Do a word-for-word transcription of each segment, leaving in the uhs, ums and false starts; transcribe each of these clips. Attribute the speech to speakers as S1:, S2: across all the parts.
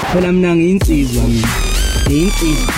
S1: phela mina ngiyinsizwa mina ngiyinsizwa.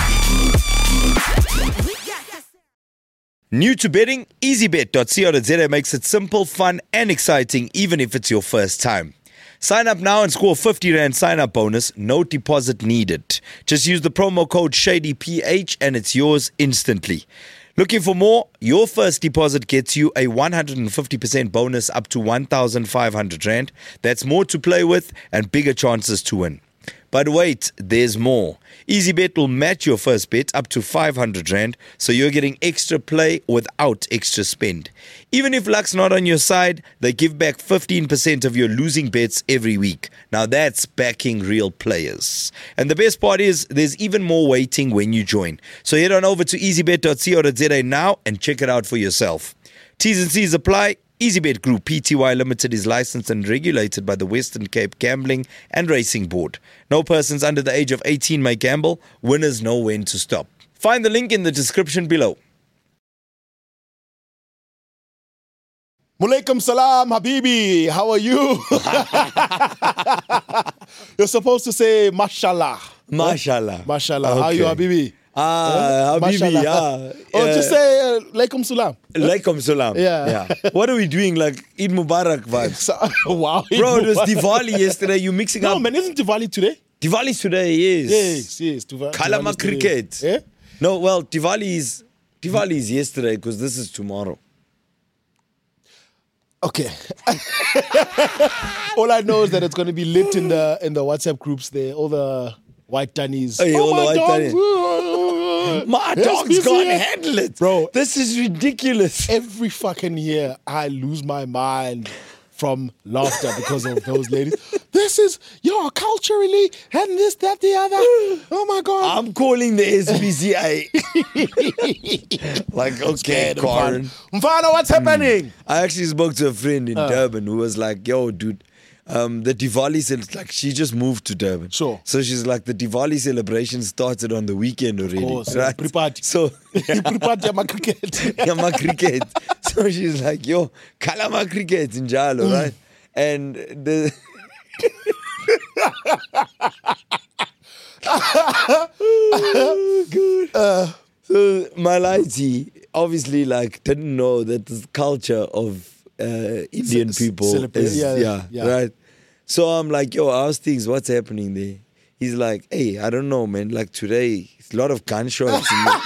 S2: New to betting, easybet dot co dot za makes it simple, fun and exciting even if it's your first time. Sign up now and score fifty rand sign-up bonus, no deposit needed. Just use the promo code ShadyPH and it's yours instantly. Looking for more? Your first deposit gets you a one hundred fifty percent bonus up to one thousand five hundred rand. That's more to play with and bigger chances to win. But wait, there's more. EasyBet will match your first bet up to five hundred rand, so you're getting extra play without extra spend. Even if luck's not on your side, they give back fifteen percent of your losing bets every week. Now that's backing real players. And the best part is, there's even more waiting when you join. So head on over to easybet dot co dot za now and check it out for yourself. T's and C's apply. EasyBet Group Pty Limited is licensed and regulated by the Western Cape Gambling and Racing Board. No persons under the age of eighteen may gamble. Winners know when to stop. Find the link in the description below.
S3: Mulaikum salam, Habibi. How are you? You're supposed to say mashallah.
S2: Mashallah.
S3: Mashallah. Okay. How are you, Habibi?
S2: Ah, uh, Habibi, yeah.
S3: Or uh, just say uh, Laikum Salam.
S2: Laikum Salam.
S3: Yeah.
S2: yeah. What are we doing? Like Eid Mubarak vibes.
S3: Wow.
S2: Bro, it was Diwali yesterday. You mixing
S3: no,
S2: up.
S3: No, man, isn't Diwali today?
S2: Diwali's today, yes.
S3: Yes, yes. Diwali,
S2: Kalama cricket.
S3: Yeah?
S2: No, well, Diwali is, Diwali is yesterday because this is tomorrow.
S3: Okay. All I know is that it's going to be lit in the in the WhatsApp groups there. All the white tannies.
S2: Hey,
S3: oh,
S2: all
S3: my
S2: the white
S3: dog.
S2: tannies. My dog's can't handle it.
S3: Bro,
S2: this is ridiculous.
S3: Every fucking year, I lose my mind from laughter because of those ladies. This is, yo, culturally, and this, that, the other. Oh, my God.
S2: I'm calling the S P C A. Like, okay, Karen.
S3: Mfano, what's happening?
S2: Mm. I actually spoke to a friend in
S3: uh.
S2: Durban who was like, yo, dude, Um, the Diwali, like, she just moved to Durban.
S3: Sure.
S2: So she's like, the Diwali celebration started on the weekend already.
S3: Of course,
S2: right?
S3: Prepared.
S2: So,
S3: prepared yama cricket.
S2: Yama cricket. So she's like, yo, kalama cricket in Jalo, mm. right? And the... oh, good. Uh, so Malaiti obviously, like, didn't know that the culture of Uh, Indian people is,
S3: yeah,
S2: yeah,
S3: yeah,
S2: right. So I'm like, yo, how's things? What's happening there? He's like, hey, I don't know, man. Like today, it's a lot of gunshots. in the...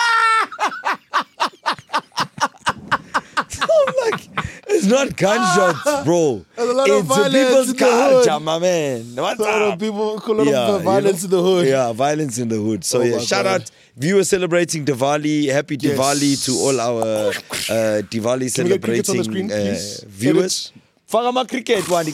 S2: So I'm like, it's not gunshots, bro.
S3: There's a lot
S2: it's
S3: of violence
S2: people's
S3: in the
S2: culture,
S3: hood.
S2: my man. What's
S3: a lot
S2: up?
S3: of people, a lot
S2: yeah,
S3: of violence
S2: you know?
S3: in the hood.
S2: Yeah, violence in the hood. So
S3: oh
S2: yeah, shout
S3: God.
S2: out viewers celebrating Diwali. Happy Diwali
S3: yes.
S2: to all our uh, Diwali
S3: Can
S2: celebrating
S3: we screen,
S2: uh, viewers. Fagama cricket one.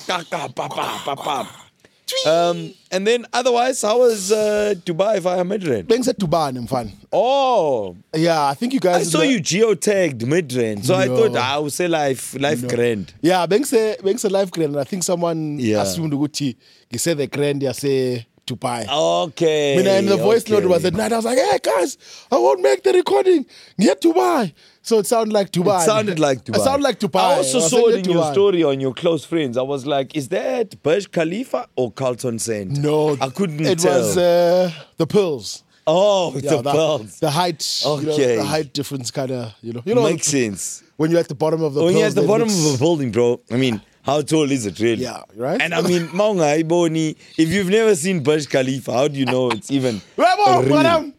S2: Um, and then otherwise, how was uh, Dubai via Midrand?
S3: Banks at Dubai, I'm fun.
S2: Oh,
S3: yeah, I think you guys.
S2: I saw you geotagged Midrand, so
S3: no.
S2: I thought I would say life, life
S3: no.
S2: grand.
S3: Yeah, Banks a Banks a life grand. I think someone
S2: yeah.
S3: assumed Gucci. He said the grand. I say Dubai.
S2: Okay.
S3: I mean, and the voice
S2: okay.
S3: note was at night. I was like, hey guys, I won't make the recording. Get Dubai. So it sounded like Dubai.
S2: It sounded like Dubai.
S3: It sounded like Dubai.
S2: I also
S3: I
S2: saw it in
S3: Dubai.
S2: your story on your close friends. I was like, is that Burj Khalifa or Carlton Sand?
S3: No.
S2: I couldn't
S3: it
S2: tell.
S3: It was uh, the pearls.
S2: Oh,
S3: yeah,
S2: the
S3: the,
S2: pearls.
S3: The height.
S2: Okay.
S3: You know, the height difference kind of, you know. You know
S2: Makes sense.
S3: When you're at the bottom of the
S2: When
S3: pearls.
S2: you're at the bottom
S3: looks,
S2: of a building, bro, I mean, how tall is it really?
S3: Yeah, right?
S2: And I mean, Maunga, Iboni, if you've never seen Burj Khalifa, how do you know it's even real?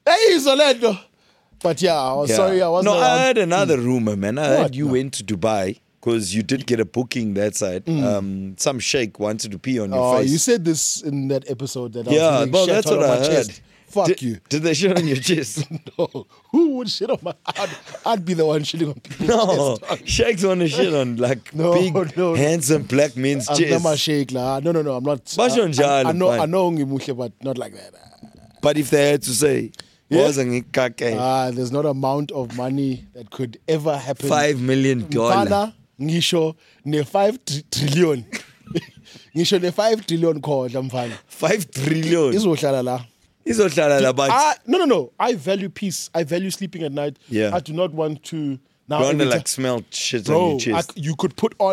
S3: But yeah, I was
S2: yeah.
S3: sorry, I wasn't
S2: No,
S3: around.
S2: I heard another rumor, man. I
S3: What?
S2: heard you
S3: No.
S2: went to Dubai because you did get a booking that side.
S3: Mm.
S2: Um, some sheikh wanted to pee on your
S3: Oh,
S2: face.
S3: you said this in that episode that I
S2: yeah,
S3: was feeling
S2: well,
S3: shit
S2: that's
S3: out
S2: what
S3: of
S2: I
S3: my
S2: heard.
S3: chest. Fuck
S2: did,
S3: you.
S2: Did they shit on your chest?
S3: No. Who would shit on my... I'd, I'd be the one shitting on people's
S2: No,
S3: chest.
S2: sheikhs want to shit on like
S3: No,
S2: big,
S3: no.
S2: handsome black men's
S3: I'm
S2: chest.
S3: not my sheikh, la. No, no, no, I'm not.
S2: Basho
S3: I, I,
S2: njalo,
S3: I know,
S2: fine.
S3: I know ngimuhle, but not like that.
S2: But if they had to say,
S3: Yeah?
S2: wasn't
S3: Ah, there's not amount of money that could ever happen.
S2: five million dollars.
S3: Mfana, ngisho ne five tr- trillion. Ngisho ne five trillion khodla mfana.
S2: Five trillion.
S3: Izohlala la.
S2: Izohlala la but
S3: I, no, no, no. I value peace. I value sleeping at night.
S2: Yeah.
S3: I do not want to now.
S2: you want to
S3: every
S2: like
S3: ti-
S2: smell shit
S3: Bro,
S2: on your
S3: I,
S2: chest.
S3: you could put on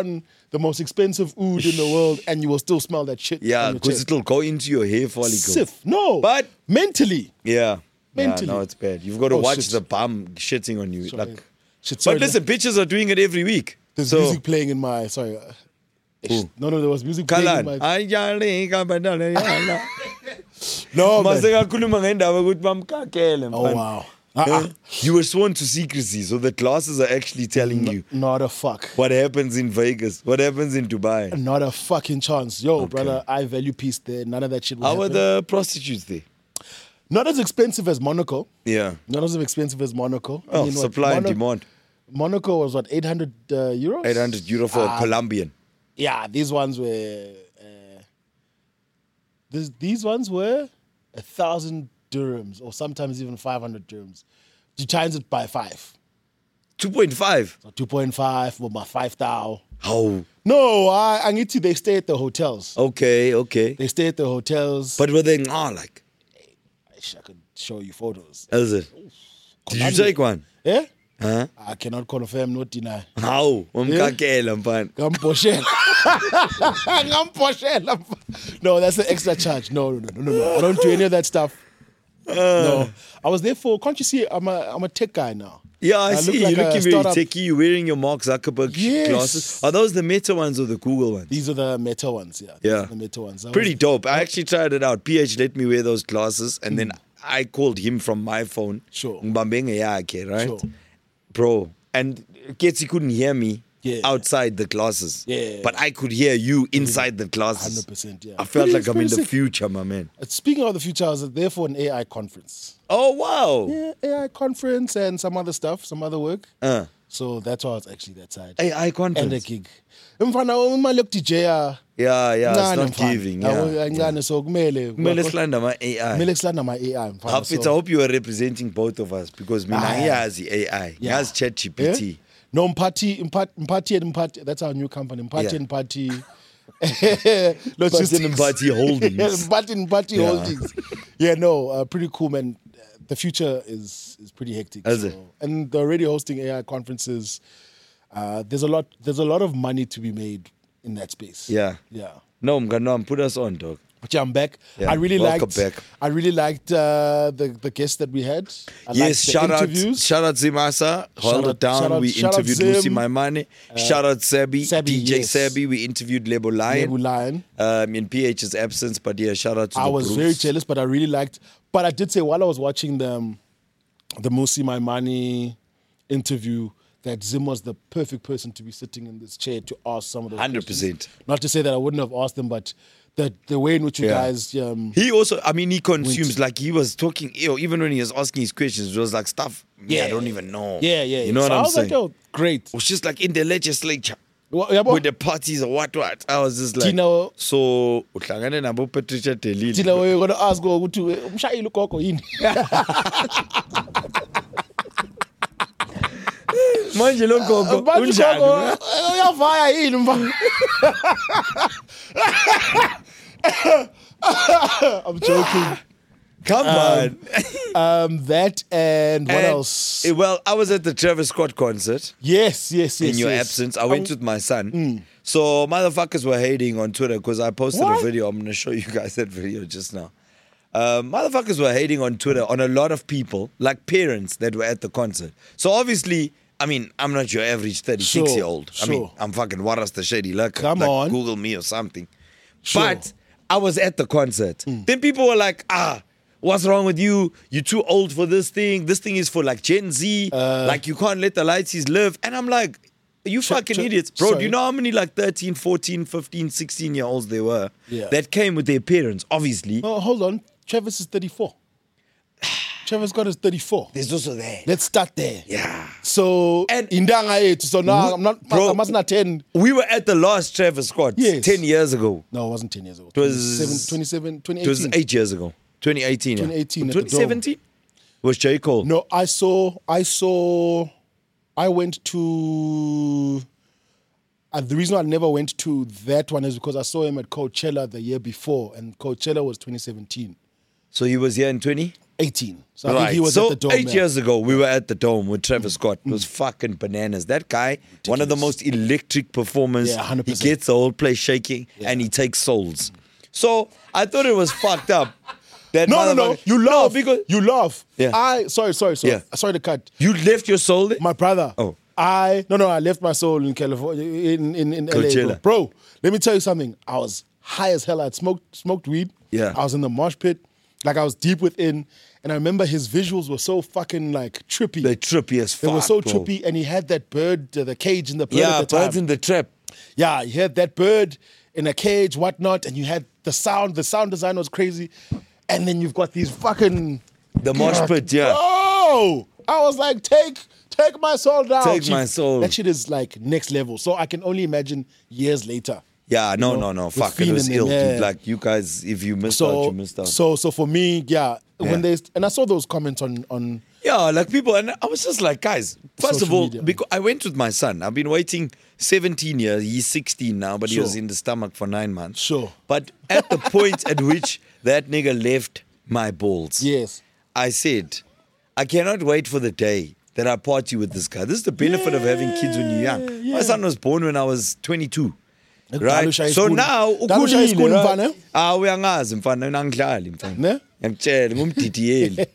S3: the most expensive oud in the world, and you will still smell that shit.
S2: Yeah,
S3: on your
S2: because
S3: chest.
S2: it'll go into your hair follicle.
S3: Sif. No.
S2: But-
S3: mentally.
S2: Yeah.
S3: Mentally.
S2: Yeah, no, it's bad. You've got to
S3: Oh,
S2: watch
S3: shit.
S2: the bum shitting on you.
S3: Sorry.
S2: Like,
S3: Shit,
S2: but
S3: sorry,
S2: listen, bitches are doing it every week.
S3: there's
S2: so,
S3: music playing in my. Sorry. uh,
S2: Who?
S3: No, no, there was music playing
S2: Kalan.
S3: in my.
S2: Ayale, kabadala, yala.
S3: No, man.
S2: Mase kakhuluma ngendaba ukuthi bamkakele,
S3: Oh,
S2: mfana.
S3: wow.
S2: Eh?
S3: Uh-uh.
S2: You were sworn to secrecy, so the classes are actually telling you
S3: Not a fuck.
S2: what happens in Vegas, what happens in Dubai.
S3: Not a fucking chance. Yo, brother, I value peace there. None of that shit will
S2: How are
S3: happen.
S2: the prostitutes there?
S3: Not as expensive as Monaco.
S2: Yeah.
S3: Not as expensive as Monaco.
S2: Oh,
S3: what,
S2: supply and
S3: Mono-
S2: demand.
S3: Monaco was what, eight hundred uh, euros?
S2: eight hundred euro for
S3: Ah,
S2: a Colombian.
S3: Yeah, these ones were. Uh, this, these ones were a thousand dirhams, or sometimes even five hundred dirhams. You times it by five,
S2: two point five.
S3: so two point five or my five thou.
S2: How?
S3: No, I, I need to. They stay at the hotels.
S2: Okay, okay.
S3: They stay at the hotels.
S2: But were they ah like?
S3: I could show you photos.
S2: Is it? Did you
S3: Colombia.
S2: take one?
S3: Yeah,
S2: Huh?
S3: I cannot confirm, not deny.
S2: How? Umkakela, mfana.
S3: Ngamposhela. Ngamposhela. No, that's an extra charge. No, no, no, no, no. I don't do any of that stuff. No, I was there for. Can't you see? I'm a I'm a tech guy now.
S2: Yeah, I,
S3: I look
S2: see.
S3: like
S2: You're
S3: a
S2: looking very
S3: startup.
S2: techy. You're wearing your Mark Zuckerberg
S3: Yes.
S2: glasses. Are those the Meta ones or the Google ones?
S3: These are the Meta ones. Yeah, These
S2: Yeah.
S3: are the Meta ones. I
S2: Pretty
S3: was-
S2: dope. I actually tried it out. P H let me wear those glasses, and then I called him from my phone.
S3: Sure.
S2: Ngibambenge yakhe, right?
S3: Sure.
S2: Bro. And Ketsi couldn't hear me
S3: Yeah.
S2: outside the glasses.
S3: Yeah.
S2: But I could hear you inside the glasses.
S3: one hundred percent. Yeah.
S2: I felt
S3: Pretty
S2: like I'm in the
S3: expensive.
S2: future, my man.
S3: Uh, Speaking of the future, I was there for an A I conference.
S2: Oh, wow.
S3: Yeah, A I conference and some other stuff, some other work.
S2: Uh,
S3: So that's why I was actually that side.
S2: A I conference.
S3: And a gig. Mfana uma look D J ah,
S2: Yeah, yeah, it's
S3: ncane
S2: not
S3: mfana.
S2: giving.
S3: Yabo,
S2: Yeah.
S3: kancane, so kumele
S2: Kumele silanda ama-A I.
S3: kumele silanda my A I mfana.
S2: Hafitz, I
S3: So,
S2: hope you are representing both of us because mina
S3: Ah.
S2: ngiyazi A I.
S3: Yeah.
S2: Ngiyazi ChatGPT.
S3: eh? No, Mpati, Mpati, Mpati and Mpati. That's our new company. Mpati
S2: Yeah.
S3: and Mpati.
S2: Mpati and Mpati Holdings.
S3: Mpati and Mpati
S2: Yeah.
S3: Holdings. Yeah, no, uh, pretty cool, man. The future is is pretty hectic.
S2: Is it?
S3: And they're already hosting A I conferences. Uh, there's a lot. There's a lot of money to be made in that space.
S2: Yeah.
S3: Yeah.
S2: No, Mganom, put us on, dog.
S3: But yeah, I'm back.
S2: Yeah,
S3: I really
S2: welcome
S3: liked.
S2: back.
S3: I really liked uh, the the guests that we had. I
S2: Yes,
S3: liked the
S2: shout out,
S3: interviews.
S2: shout out Zimasa, hold
S3: Shout
S2: it
S3: out-
S2: down.
S3: shout out-
S2: we
S3: shout out
S2: interviewed Lucy
S3: Zim.
S2: Maimane. shout out Sebi,
S3: Sebi,
S2: D J
S3: yes.
S2: Sebi. We interviewed Lebo Lion.
S3: Lebu Lion.
S2: Um, in P H's absence, but yeah, shout out to
S3: I
S2: the
S3: was
S2: Bruce.
S3: very jealous, but I really liked. But I did say while I was watching the um, the Musi Maimani interview that Zim was the perfect person to be sitting in this chair to ask some of those
S2: one hundred
S3: questions.
S2: percent.
S3: Not to say that I wouldn't have asked them, but the the way in which you
S2: Yeah.
S3: guys um,
S2: He also, I mean, he consumes,
S3: Went-
S2: like, he was talking, you know, even when he was asking his questions, it was like stuff, yeah, I
S3: Yeah.
S2: don't even know.
S3: yeah yeah
S2: You know
S3: so
S2: what
S3: I
S2: I'm
S3: was
S2: saying?
S3: like, yo, great.
S2: It was just like in the legislature
S3: Well, yabo,
S2: with the parties or what, what. I was just like,
S3: Tina-
S2: so, uhlangane nabo Patricia Delili.
S3: Thina we're gonna ask go ukuthi umshayeli ugogo yini.
S2: Manje lo gogo,
S3: Manje
S2: unjani?
S3: ugogo uyavaya yini mfana? I'm joking.
S2: Come on.
S3: Um, that and what
S2: And,
S3: else?
S2: eh, well, I was at the Travis Scott concert.
S3: yes, yes, yes.
S2: in your
S3: yes.
S2: absence. I went with my son. So motherfuckers were hating on Twitter because I posted
S3: What?
S2: a video. I'm going to show you guys that video just now. Uh, motherfuckers were hating on Twitter on a lot of people, like parents that were at the concert. So obviously, I mean, I'm not your average thirty-six
S3: Sure,
S2: year old. I mean,
S3: sure.
S2: I'm fucking Waras the Shady Luck.
S3: Come
S2: like,
S3: on.
S2: Google me or something.
S3: Sure.
S2: But I was at the concert. Then people were like, ah, what's wrong with you? You're too old for this thing. This thing is for like Gen Z.
S3: Uh,
S2: like you can't let the lighties live. And I'm like, you
S3: Ch-
S2: fucking
S3: ch-
S2: idiots. Bro, do
S3: sorry.
S2: you know how many like thirteen, fourteen, fifteen, sixteen year olds there were
S3: Yeah.
S2: that came with their parents, obviously.
S3: Oh, hold on. Travis is thirty-four. Travis Scott is thirty-four.
S2: There's also there.
S3: Let's start there.
S2: Yeah.
S3: So
S2: And-
S3: indanga yethu. So now I'm not.
S2: Bro,
S3: I must not ten.
S2: We were at the last Travis Scott
S3: Yes.
S2: ten years ago.
S3: No, it wasn't ten years ago.
S2: It was-
S3: twenty-seven, twenty
S2: It was
S3: eighteen.
S2: eight years ago. twenty eighteen.
S3: twenty eighteen
S2: Yeah.
S3: at the Dome.
S2: twenty seventeen? Was J. Cole.
S3: No, I saw. I saw. I went to. Uh, the reason I never went to that one is because I saw him at Coachella the year before, and Coachella was twenty seventeen.
S2: So he was here in twenty?
S3: eighteen. So I
S2: Right.
S3: think he was
S2: so
S3: at the Dome.
S2: eight
S3: yeah.
S2: years ago, we were at the Dome with Travis Scott. It was fucking bananas. That guy, one of the most electric performers.
S3: Yeah, one hundred
S2: he
S3: percent.
S2: gets the whole place shaking,
S3: Yeah.
S2: and he takes souls. So I thought it was fucked up. That
S3: No, no, no.
S2: motherfucker-
S3: You
S2: No,
S3: laugh.
S2: because
S3: you laugh.
S2: Yeah.
S3: I sorry, sorry, sorry.
S2: Yeah.
S3: Sorry to cut.
S2: you left your soul there.
S3: My brother.
S2: Oh.
S3: I no no. I left my soul in California in in, in L A.
S2: Coachella.
S3: Bro, let me tell you something. I was high as hell. I'd smoked smoked weed.
S2: Yeah.
S3: I was in the mosh pit. Like I was deep within. And I remember his visuals were so fucking like trippy.
S2: They trippy as
S3: They
S2: fuck.
S3: were so
S2: bro.
S3: trippy, and he had that bird, uh, the cage in the bird
S2: Yeah,
S3: at the time.
S2: birds in the trap.
S3: Yeah, you had that bird in a cage, whatnot, and you had the sound. The sound design was crazy, and then you've got these fucking
S2: The mosh pit, yeah.
S3: Oh, I was like, take, take my soul down.
S2: Take
S3: Chief.
S2: my soul.
S3: That shit is like next level. So I can only imagine years later.
S2: Yeah, no,
S3: know,
S2: no, no.
S3: with
S2: Fuck, it
S3: Fiend
S2: was
S3: and them,
S2: ill,
S3: yeah.
S2: dude. Like, you guys, if you missed out,
S3: So,
S2: you missed out.
S3: so, so for me, yeah,
S2: Yeah.
S3: when they and I saw those comments on on
S2: Yeah, like people, and I was just like, guys, first of
S3: Social
S2: all,
S3: media.
S2: because I went with my son. I've been waiting seventeen years. He's sixteen now, but he
S3: Sure.
S2: was in the stomach for nine months.
S3: Sure.
S2: But at the point at which that nigga left my balls,
S3: yes,
S2: I said, I cannot wait for the day that I party with this guy. This is the benefit of having kids when you're young.
S3: yeah.
S2: My son was born when I was twenty-two.
S3: Dalo
S2: Right?
S3: ushaya
S2: So
S3: isipuni.
S2: now,
S3: Dalo ushaya
S2: ukhulile,
S3: isipuni
S2: right?
S3: mfana?
S2: Ah, uyangazi mfana, angidlali mfana.
S3: Ne?
S2: Ngiyakutshela, ngumdidiyeli.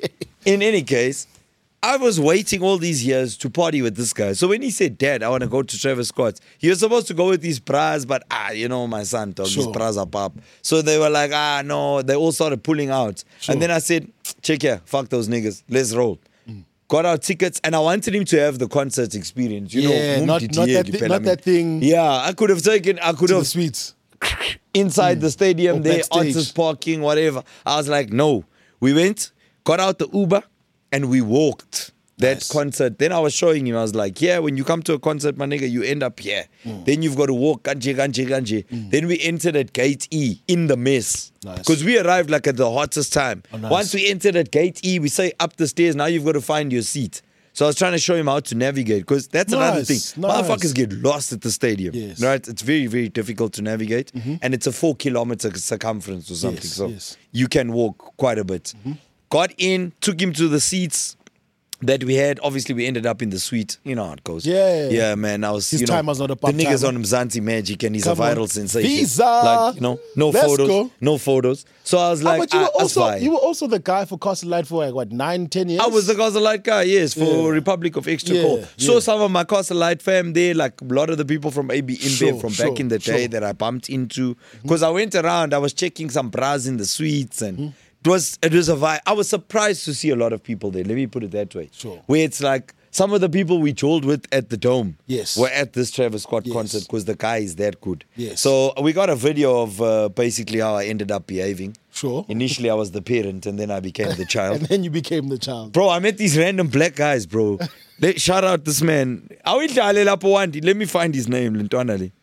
S2: In any case, I was waiting all these years to party with this guy. So when he said, Dad, I want to go to Travis Scott's, he was supposed to go with his bras, but ah, you know, my son, dog, his
S3: Sure.
S2: bras are pop. So they were like, ah, no, they all started pulling out.
S3: Sure.
S2: And then I said, check here, fuck those niggas, let's roll. Got our tickets, and I wanted him to have the concert experience. You
S3: Yeah,
S2: know,
S3: not- not that thi- not that thing
S2: Yeah, I could have taken, I could
S3: to the
S2: have
S3: sweets.
S2: inside the stadium
S3: Or
S2: there,
S3: backstage.
S2: artist parking, whatever. I was like, no. We went, got out the Uber, and we walked that
S3: Nice.
S2: concert. Then I was showing him, I was like, yeah, when you come to a concert, my nigga, you end up here.
S3: Mm.
S2: Then you've got to walk, kanje, kanje, kanje. Then we entered at gate E in the mess.
S3: Nice.
S2: Because we arrived like at the hottest time.
S3: Oh, nice.
S2: Once we entered at gate E, we say up the stairs, now you've got to find your seat. So I was trying to show him how to navigate, because that's another
S3: Nice,
S2: thing.
S3: nice.
S2: Motherfuckers get lost at the stadium.
S3: Yes.
S2: Right? It's very, very difficult to navigate. And it's a four kilometer circumference or something.
S3: Yes,
S2: so
S3: yes.
S2: you can walk quite a bit. Got in, took him to the seats that we had. Obviously, we ended up in the suite. You know how it goes.
S3: Yeah.
S2: Yeah, man. I was,
S3: His
S2: you know,
S3: time was not a
S2: the
S3: pop
S2: niggas
S3: time,
S2: on Mzansi Magic, and he's
S3: Come
S2: a viral
S3: on.
S2: sensation.
S3: Visa.
S2: Like, you know, no
S3: Let's
S2: photos.
S3: go.
S2: No photos. So I was
S3: Ah,
S2: like,
S3: but you were
S2: ah, that's
S3: also
S2: fine.
S3: you were also the guy for Castle Light for like what nine, ten years.
S2: I was the Castle Light guy, yes, for
S3: Yeah.
S2: Republic of Extra
S3: Yeah,
S2: Cool. Saw
S3: yeah.
S2: some of my Castle Light fam there, like a lot of the people from A B in
S3: Sure,
S2: there from
S3: sure,
S2: back in the day
S3: sure.
S2: that I bumped into. Because I went around, I was checking some bras in the suites, and it was it was a vibe. I was surprised to see a lot of people there. Let me put it that way.
S3: Sure.
S2: Where it's like some of the people we told with at the Dome,
S3: Yes.
S2: were at this Travis Scott
S3: Yes.
S2: concert because the guy is that good.
S3: Yes.
S2: So we got a video of uh, basically how I ended up behaving.
S3: Sure.
S2: Initially, I was the parent, and then I became the child.
S3: and then you became the child.
S2: Bro, I met these random black guys, bro. They, shout out this man. Awidlale lapho wandi. Let me find his name, Lintwana le.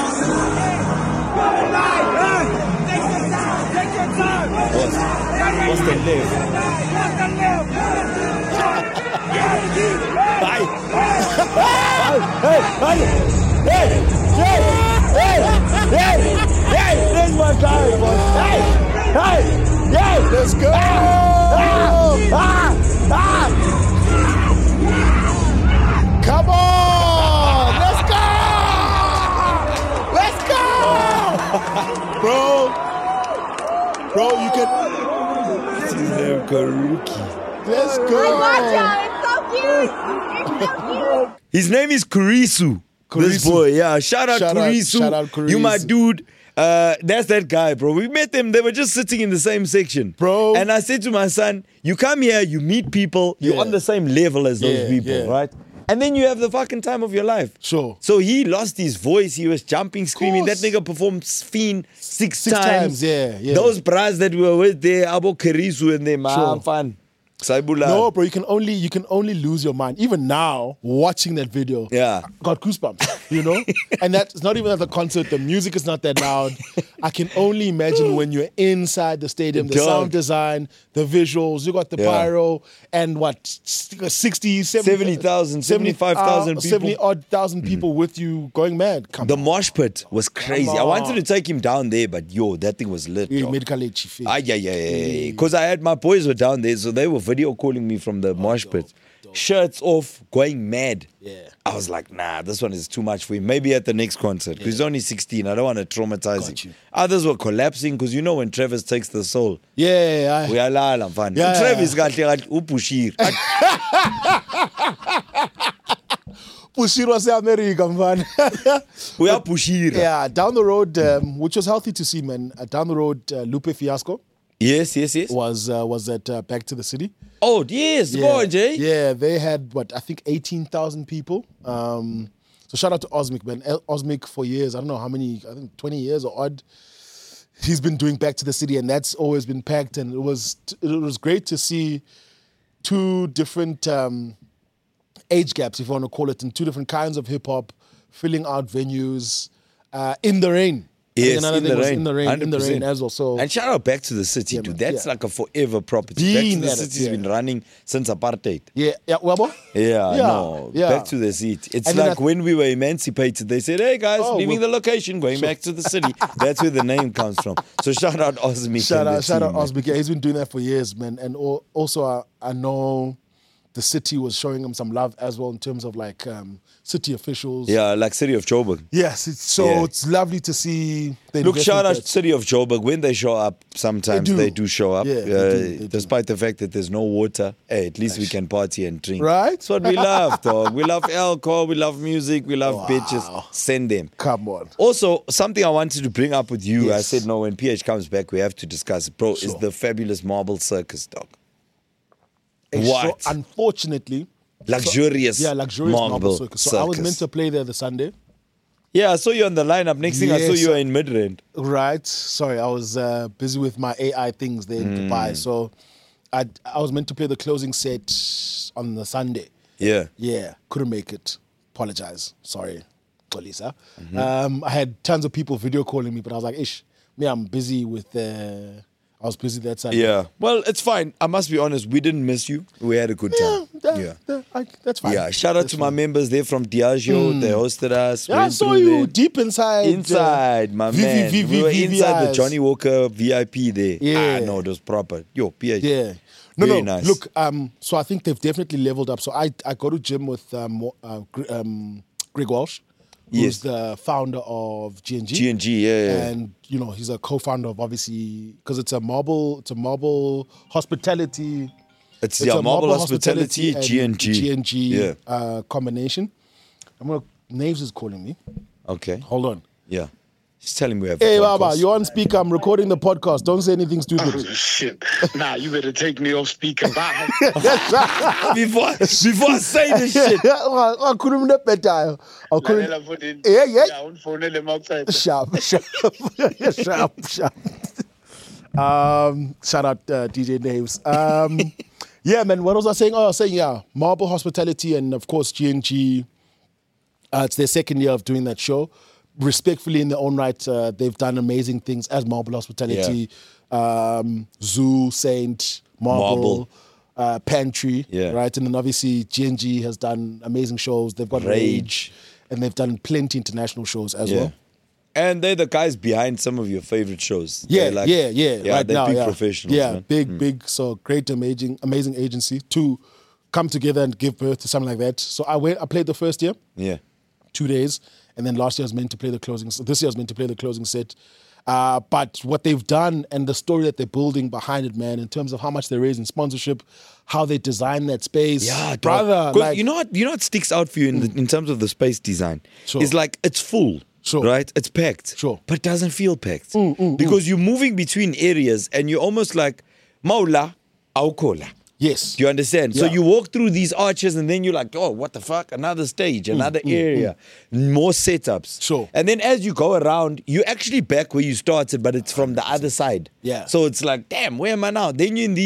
S2: What's, what's the name? Bye. Hey, hey, hey, hey, hey, hey, hey, this is my guy, boy. Hey, hey, hey,
S3: Let's go.
S2: ah, ah, ah.
S3: Come on, let's go, let's go, bro, bro. You can
S2: His name Karuki.
S3: let's go.
S4: I got y'all. It's so cute. It's so cute.
S2: His name is Kurisu. This
S3: Kurisu.
S2: boy, yeah. Shout out
S3: Shout out-
S2: Kurisu.
S3: shout out
S2: You my
S3: Kurisu.
S2: dude. Uh, that's that guy, bro. We met them. They were just sitting in the same section,
S3: Bro.
S2: And I said to my son, "You come here, you meet people. You're
S3: Yeah.
S2: on the same level as those
S3: Yeah,
S2: people,
S3: yeah.
S2: right? And then you have the fucking time of your life."
S3: Sure.
S2: So he lost his voice. He was jumping, screaming. That
S3: course.
S2: nigga performed Fiend six,
S3: Six times, yeah, yeah.
S2: Those bras that we were with there, Abo Kerisu and them,
S3: Sure.
S2: ah, fun. Saibulala.
S3: No, bro, you can only you can only lose your mind. Even now, watching that video,
S2: Yeah.
S3: I got goosebumps, you know? And that's not even at the concert, the music is not that loud. I can only imagine when you're inside the stadium, the
S2: Dog.
S3: sound design, the visuals, you got the
S2: Yeah.
S3: pyro, and what, sixty,
S2: seventy thousand, seventy-five thousand people.
S3: seventy odd thousand people with you going mad. Come
S2: The
S3: on.
S2: mosh pit was crazy. I wanted
S3: on.
S2: to take him down there, but yo, that thing was lit.
S3: Yeah,
S2: dog.
S3: medical aid chief.
S2: Ah, yeah, yeah, yeah. Because I had my boys were down there, so they were video calling me from the mosh pit. Shirts off, going mad.
S3: Yeah.
S2: I was like, nah, this one is too much for him. Maybe at the next concert. Because he's only sixteen. I don't want to traumatize
S3: Got
S2: him.
S3: you.
S2: Others were collapsing because you know when Travis takes the soul.
S3: Yeah,
S2: We
S3: yeah.
S2: are la la fun.
S3: Yeah,
S2: Travis got upushir.
S3: Pushiro se America, man.
S2: We are pushir.
S3: Yeah, down the road, um, which was healthy to see, man. Uh, down the road, uh, Lupe Fiasco
S2: Yes, yes, yes.
S3: was uh, was at uh, Back to the City.
S2: Oh, yes. Go on, Jay.
S3: Yeah, they had what I think eighteen thousand people. Um, so shout out to Osmic, man. El- Osmic for years. I don't know how many. I think twenty years or odd. He's been doing Back to the City, and that's always been packed. And it was it was great to see two different um, age gaps, if you want to call it, and two different kinds of hip hop filling out venues uh, in the rain. I think
S2: Yes,
S3: another
S2: in
S3: thing
S2: the
S3: was
S2: rain.
S3: in the rain, in the
S2: one hundred percent.
S3: rain as well. So
S2: And shout out Back to the City,
S3: Yeah,
S2: dude.
S3: man.
S2: That's
S3: Yeah.
S2: like a forever property. Back
S3: Been
S2: to the
S3: at it,
S2: City's
S3: yeah.
S2: been running since apartheid.
S3: yeah, yeah, well, boy?
S2: Yeah,
S3: Yeah,
S2: no.
S3: yeah.
S2: Back to the seat. It's
S3: And then
S2: like
S3: I-
S2: when we were emancipated, they said, hey guys,
S3: Oh,
S2: leaving
S3: we're-
S2: the location, going back to the city. That's where the name comes from. So shout out Osmi.
S3: Shout
S2: and
S3: out,
S2: the
S3: shout
S2: team,
S3: out
S2: man.
S3: Osmic. Yeah, he's been doing that for years, man. And al- also, I, I know the city was showing him some love as well in terms of like um, city officials.
S2: Yeah, like City of Joburg.
S3: Yes, it's, so
S2: Yeah.
S3: it's lovely to see. The
S2: Look, shout out
S3: investment
S2: City of Joburg. When they show up, sometimes
S3: They
S2: they
S3: do.
S2: do, show up.
S3: Yeah, they
S2: Uh,
S3: do, they do.
S2: despite the fact that there's no water, hey, at least we can party and drink.
S3: Right?
S2: That's what we love, dog. We love alcohol, we love music, we love
S3: Wow.
S2: bitches. Send them.
S3: that- Come on.
S2: Also, something I wanted to bring up with you, I
S3: Yes.
S2: said, no, when P H comes back, we have to discuss it, bro, is
S3: Sure.
S2: the fabulous Marble Circus, dog.
S3: A
S2: What?
S3: show- unfortunately.
S2: Luxurious,
S3: Yeah, luxurious
S2: marble,
S3: marble circus. So I was
S2: circus.
S3: meant to play there the Sunday.
S2: Yeah, I saw you on the lineup. Next thing I saw
S3: Yes.
S2: you were in Midrand.
S3: Right. Sorry, I was uh, busy with my A I things there in
S2: Hmm.
S3: Dubai. So I I was meant to play the closing set on the Sunday.
S2: Yeah.
S3: Yeah, couldn't make it. Apologize. Sorry, Lisa.
S2: Mm-hmm.
S3: Um, I had tons of people video calling me, but I was like, ish, me, I'm busy with uh, I was busy that Sunday.
S2: Yeah. Well, it's fine. I must be honest. We didn't miss you. We had a good
S3: Yeah,
S2: time.
S3: that-
S2: Yeah.
S3: that- I- that's fine.
S2: Yeah. Shout out
S3: That's
S2: to
S3: fine.
S2: my members there from Diageo. They hosted us.
S3: Yeah, I
S2: went
S3: saw
S2: through
S3: you
S2: there.
S3: deep inside. uh,
S2: Inside, my
S3: V V
S2: man.
S3: V
S2: we were
S3: V
S2: inside the
S3: Is.
S2: Johnny Walker V I P there.
S3: Yeah.
S2: Ah, no, it was proper. Yo, P H.
S3: Yeah. No,
S2: Very
S3: no.
S2: nice.
S3: Look, um, so I think they've definitely leveled up. So I, I go to gym with um, uh, Gr- um, Greg Walsh, who's
S2: Yes.
S3: the founder of G and G.
S2: G and G, yeah, yeah.
S3: And you know he's a co-founder of obviously because it's a marble, it's a marble hospitality.
S2: It's,
S3: it's
S2: yeah,
S3: a
S2: Marble Hospitality, G and G.
S3: G and G
S2: Yeah.
S3: uh, combination. I'm gonna. Naves is calling me.
S2: Okay.
S3: Hold on.
S2: Yeah. Just tell him we have
S3: Hey,
S2: a
S3: Baba,
S2: podcast.
S3: you're on speaker. I'm recording the podcast. Don't say anything stupid.
S5: Oh, shit. Nah, you better take me off speaker. Bye.
S2: before, before I say this shit.
S3: I couldn't have better. I couldn't.
S5: Lalela futhi-
S3: Yeah, yeah.
S5: Yeah, ungifonele makusayithi.
S3: Sharp, sharp, sharp, sharp. Um, shout out uh, D J Names. Um, yeah, man. What was I saying? Oh, I was saying yeah, Marble Hospitality and of course G and G. Uh, it's their second year of doing that show. Respectfully, in their own right, uh, they've done amazing things as Marble Hospitality, um, Zoo, Saint, Marble.
S2: Marble.
S3: Uh, Pantry,
S2: Yeah.
S3: right, and then obviously G and G has done amazing shows. They've got
S2: Rage.
S3: Rage, and they've done plenty international shows as
S2: Yeah.
S3: well.
S2: And they're the guys behind some of your favorite shows.
S3: Yeah,
S2: They're like-
S3: yeah, yeah.
S2: Yeah,
S3: right
S2: they're
S3: now,
S2: big
S3: yeah.
S2: professionals.
S3: Yeah,
S2: man. Hmm.
S3: big, big. So great, amazing, amazing agency to come together and give birth to something like that. So I went. I played the first year,
S2: Yeah.
S3: two days, and then last year I was meant to play the closing. So this year I was meant to play the closing set. Uh, but what they've done and the story that they're building behind it, man, in terms of how much they raise in sponsorship, how they design that space,
S2: Yeah, dog.
S3: brother.
S2: 'Cause
S3: Like,
S2: you know what? You know what sticks out for you in, the, in terms of the space design?
S3: Sure.
S2: It's like it's full,
S3: Sure.
S2: right? It's packed,
S3: Sure.
S2: but it doesn't feel packed because you're moving between areas and you're almost like Maula Aukola.
S3: yes,
S2: Do you understand? So
S3: Yeah.
S2: you walk through these arches and then you're like, oh, what the fuck? Another stage, another area, more setups.
S3: Sure.
S2: And then as you go around, you're actually back where you started, but it's from the other side.
S3: Yeah.
S2: So it's like, damn, where am I now? Then you're in these like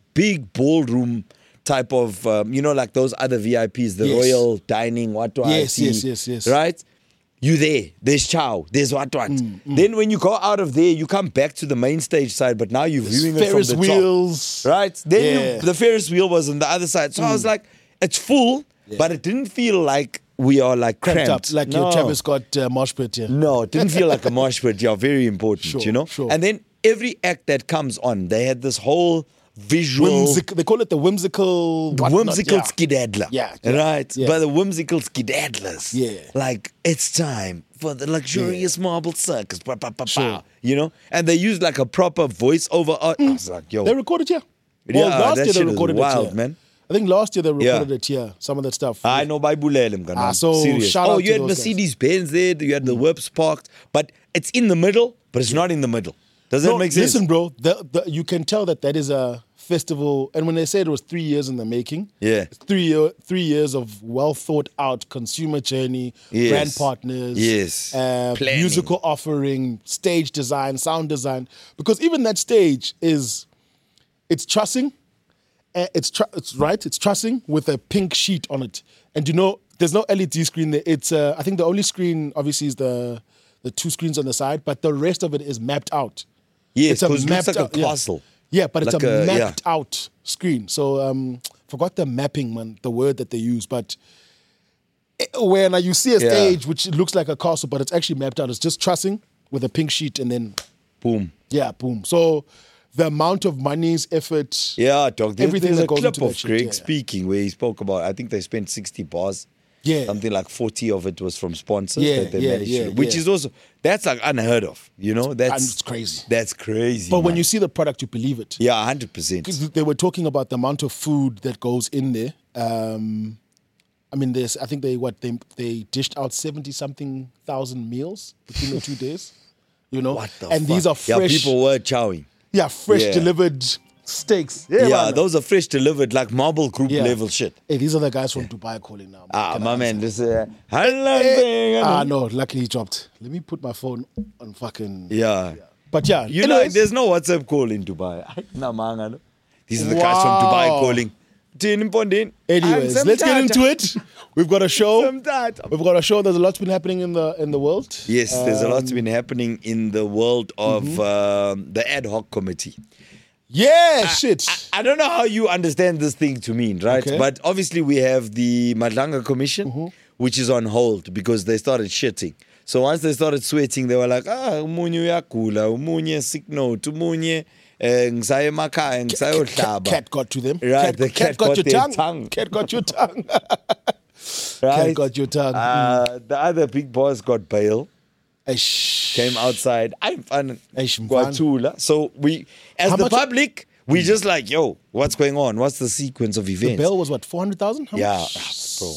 S2: big ballroom type of, um, you know, like those other V I Ps, the
S3: Yes.
S2: royal dining, what do I
S3: Yes,
S2: see?
S3: yes, yes, yes.
S2: Right? You there. There's chow. There's what what.
S3: Mm,
S2: Then when you go out of there, you come back to the main stage side, but now you're viewing it from
S3: Ferris
S2: the
S3: wheels.
S2: top. Right? Then
S3: Yeah. Mm.
S2: you, the Ferris wheel was on the other side. So I was like, it's full, but it didn't feel like we are like cramped.
S3: Cramped up, like
S2: no.
S3: your Travis Scott uh, mosh pit. Yeah.
S2: No, it didn't feel like a mosh pit. Yeah, very important,
S3: Sure,
S2: you know?
S3: sure.
S2: And then every act that comes on, they had this whole visual...
S3: Whimsic- they call it the whimsical.
S2: The
S3: whatnot,
S2: whimsical
S3: yeah.
S2: skedaddler.
S3: Yeah, yeah,
S2: Right?
S3: yeah.
S2: But the whimsical skedaddlers.
S3: Yeah.
S2: Like, it's time for the luxurious marble circus. Bah, bah, bah,
S3: Sure.
S2: bah, you know? And they used like a proper voiceover art. I was like, yo.
S3: They recorded here.
S2: Yeah,
S3: last
S2: that
S3: year they
S2: shit is
S3: recorded
S2: wild,
S3: it here.
S2: man.
S3: I think last year they recorded
S2: Yeah.
S3: it here. Some of that stuff.
S2: I know by Bulelem.
S3: Ah, so
S2: Serious.
S3: shout
S2: oh,
S3: out
S2: you
S3: to
S2: had
S3: those
S2: Mercedes Benz there, you had the whips parked, but it's in the middle, but it's not in the middle. Does that
S3: No,
S2: make sense?
S3: listen, bro. The, the, you can tell that that is a festival. And when they said it was three years in the making,
S2: Yeah.
S3: it's three year, three years of well thought out consumer journey,
S2: Yes.
S3: brand partners,
S2: Yes.
S3: uh,
S2: Planning.
S3: musical offering, stage design, sound design. Because even that stage is, it's trussing. Uh, it's tr- it's right. It's trussing with a pink sheet on it, and you know there's no L E D screen there. It's uh, I think the only screen obviously is the the two screens on the side, but the rest of it is mapped out.
S2: Yes,
S3: It's a
S2: because it looks
S3: mapped
S2: like a
S3: out- yeah.
S2: castle.
S3: Yeah, but it's
S2: Like
S3: a,
S2: a- yeah.
S3: mapped out screen. So um, forgot the mapping, man, the word that they use. But it- when uh, you see a
S2: Yeah.
S3: stage which looks like a castle, but it's actually mapped out, it's just trussing with a pink sheet, and then
S2: Boom.
S3: yeah, boom. So the amount of money's effort.
S2: Yeah, dog. There's,
S3: Everything
S2: there's
S3: that
S2: a
S3: goes
S2: clip
S3: into that
S2: of
S3: shit,
S2: Greg
S3: yeah, yeah.
S2: speaking where he spoke about, I think they spent sixty bars.
S3: Yeah.
S2: Something like forty of it was from sponsors
S3: Yeah,
S2: that they
S3: yeah,
S2: managed
S3: yeah,
S2: to, which
S3: yeah.
S2: is also, that's like unheard of, you know? That's
S3: And it's crazy.
S2: That's crazy.
S3: But when
S2: man.
S3: you see the product, you believe it.
S2: Yeah, one hundred percent.
S3: Because they were talking about the amount of food that goes in there. Um, I mean, there's. I think they what they they dished out seventy something thousand meals between the two days. You know,
S2: What the
S3: and
S2: fuck?
S3: these are
S2: Yeah,
S3: fresh.
S2: people were chowing.
S3: yeah, fresh
S2: Yeah.
S3: delivered steaks.
S2: Yeah,
S3: man.
S2: those are fresh delivered, like marble group
S3: Yeah.
S2: level shit.
S3: Hey, these are the guys from Dubai calling now.
S2: Ah,
S3: Can
S2: my
S3: I
S2: man,
S3: answer?
S2: this uh, hey,
S3: Ah, no, luckily he dropped. Let me put my phone on fucking.
S2: Yeah.
S3: But yeah,
S2: You know,
S3: anyways,
S2: there's no WhatsApp call in Dubai. Nah, man, no. These are the guys from Dubai
S3: Wow.
S2: calling. Anyways,
S3: anyways, let's get into it. We've got a show.
S2: Some data.
S3: We've got a show. There's a lot's been happening in the in the world.
S2: Yes, there's a
S3: Um,
S2: lot been happening in the world of
S3: mm-hmm.
S2: um, the ad hoc committee.
S3: Yeah, shit.
S2: I, I don't know how you understand this thing to mean, right?
S3: Okay.
S2: But obviously we have the Madlanga Commission,
S3: Mm-hmm.
S2: which is on hold because they started shitting. So once they started sweating, they were like, ah, umunye uyagula, umunye sick note, umunye eh, ngisaye emakhaya, ngisayo
S3: cat,
S2: hlaba.
S3: cat got to them.
S2: Right, the cat got
S3: your
S2: their
S3: tongue.
S2: tongue.
S3: Cat got your tongue.
S2: Right?
S3: Cat got your tongue.
S2: Uh, the other big boss got bail.
S3: Eish.
S2: Came outside. I'm fun.
S3: Eish, mfana.
S2: Gwatula. So we, as
S3: How
S2: the
S3: much-
S2: public, we just like, yo, what's going on? What's the sequence of
S3: The
S2: events?
S3: bill was what, four hundred thousand?
S2: Yeah, bro.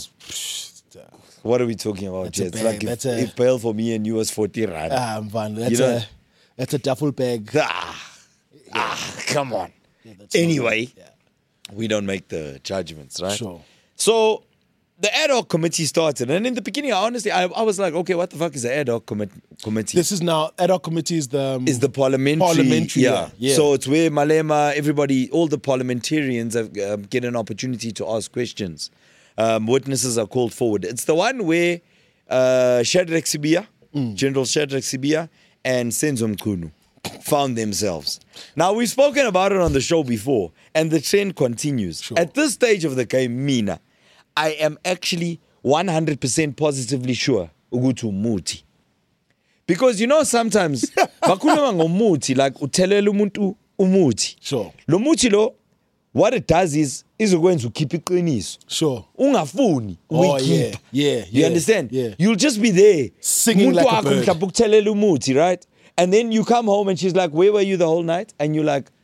S2: What are we talking about,
S3: That's a
S2: Jets?
S3: bag,
S2: Like if,
S3: that's a-
S2: if bail for me and you was forty rand.
S3: Ah, man, that's
S2: You know-
S3: a that's a duffel bag.
S2: ah, ah, come on.
S3: that's
S2: Anyway,
S3: Yeah.
S2: we don't make the judgments, right?
S3: Sure.
S2: So the ad hoc committee started, and in the beginning, honestly, I, I was like, okay, what the fuck is the ad hoc commi- committee?
S3: This is now ad hoc committee is the um,
S2: is the parliamentary,
S3: Parliamentary,
S2: yeah.
S3: yeah, yeah.
S2: So it's where Malema, everybody, all the parliamentarians have, um, get an opportunity to ask questions. Um, witnesses are called forward. It's the one where uh, Shadrach Sibia,
S3: Mm.
S2: General Shadrach Sibia, and Senzo Mkhunu found themselves. Now we've spoken about it on the show before, and the trend continues.
S3: Sure.
S2: At this stage of the game, Mina, I am actually one hundred percent positively sure ukuthi umuthi. Because you know sometimes bakhuluma ngomuthi like uthelela umuntu umuthi.
S3: Sure.
S2: Lo muthi lo what it does is izokwenza ukhipha iqiniso.
S3: Sure.
S2: Ungafuni
S3: Oh,
S2: ukuyikhipha.
S3: yeah, yeah,
S2: You
S3: yeah,
S2: understand?
S3: yeah.
S2: You'll just be there
S3: Singing
S2: Umuntu
S3: like a
S2: wakho
S3: bird.
S2: mhlawumbe ukuthelela umuthi, right? And then you come home and she's like, "Where were you the whole night?" And you're like,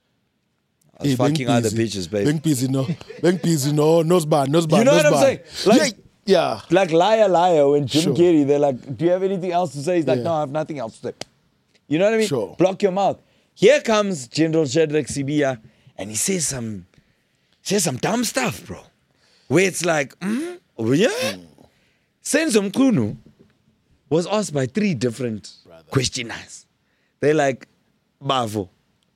S2: I was
S3: Hey,
S2: fucking
S3: beng
S2: other
S3: busy.
S2: bitches, babe.
S3: Beng busy, no. Beng busy, no. Noseband, noseband,
S2: You know what I'm
S3: noseband.
S2: saying? Like-
S3: yeah.
S2: Like liar, liar. When Jim
S3: Sure.
S2: Carrey, they're like, "Do you have anything else to say?" He's like,
S3: Yeah.
S2: "No, I have nothing else to say." You know what I mean?
S3: Sure.
S2: Block your mouth. Here comes General Shadrach Sibia, and he says some, says some dumb stuff, bro. Where it's like, mm, oh, yeah.
S3: Mm.
S2: Senzo Mkhunu was asked by three different questioners. They're like, Bavo,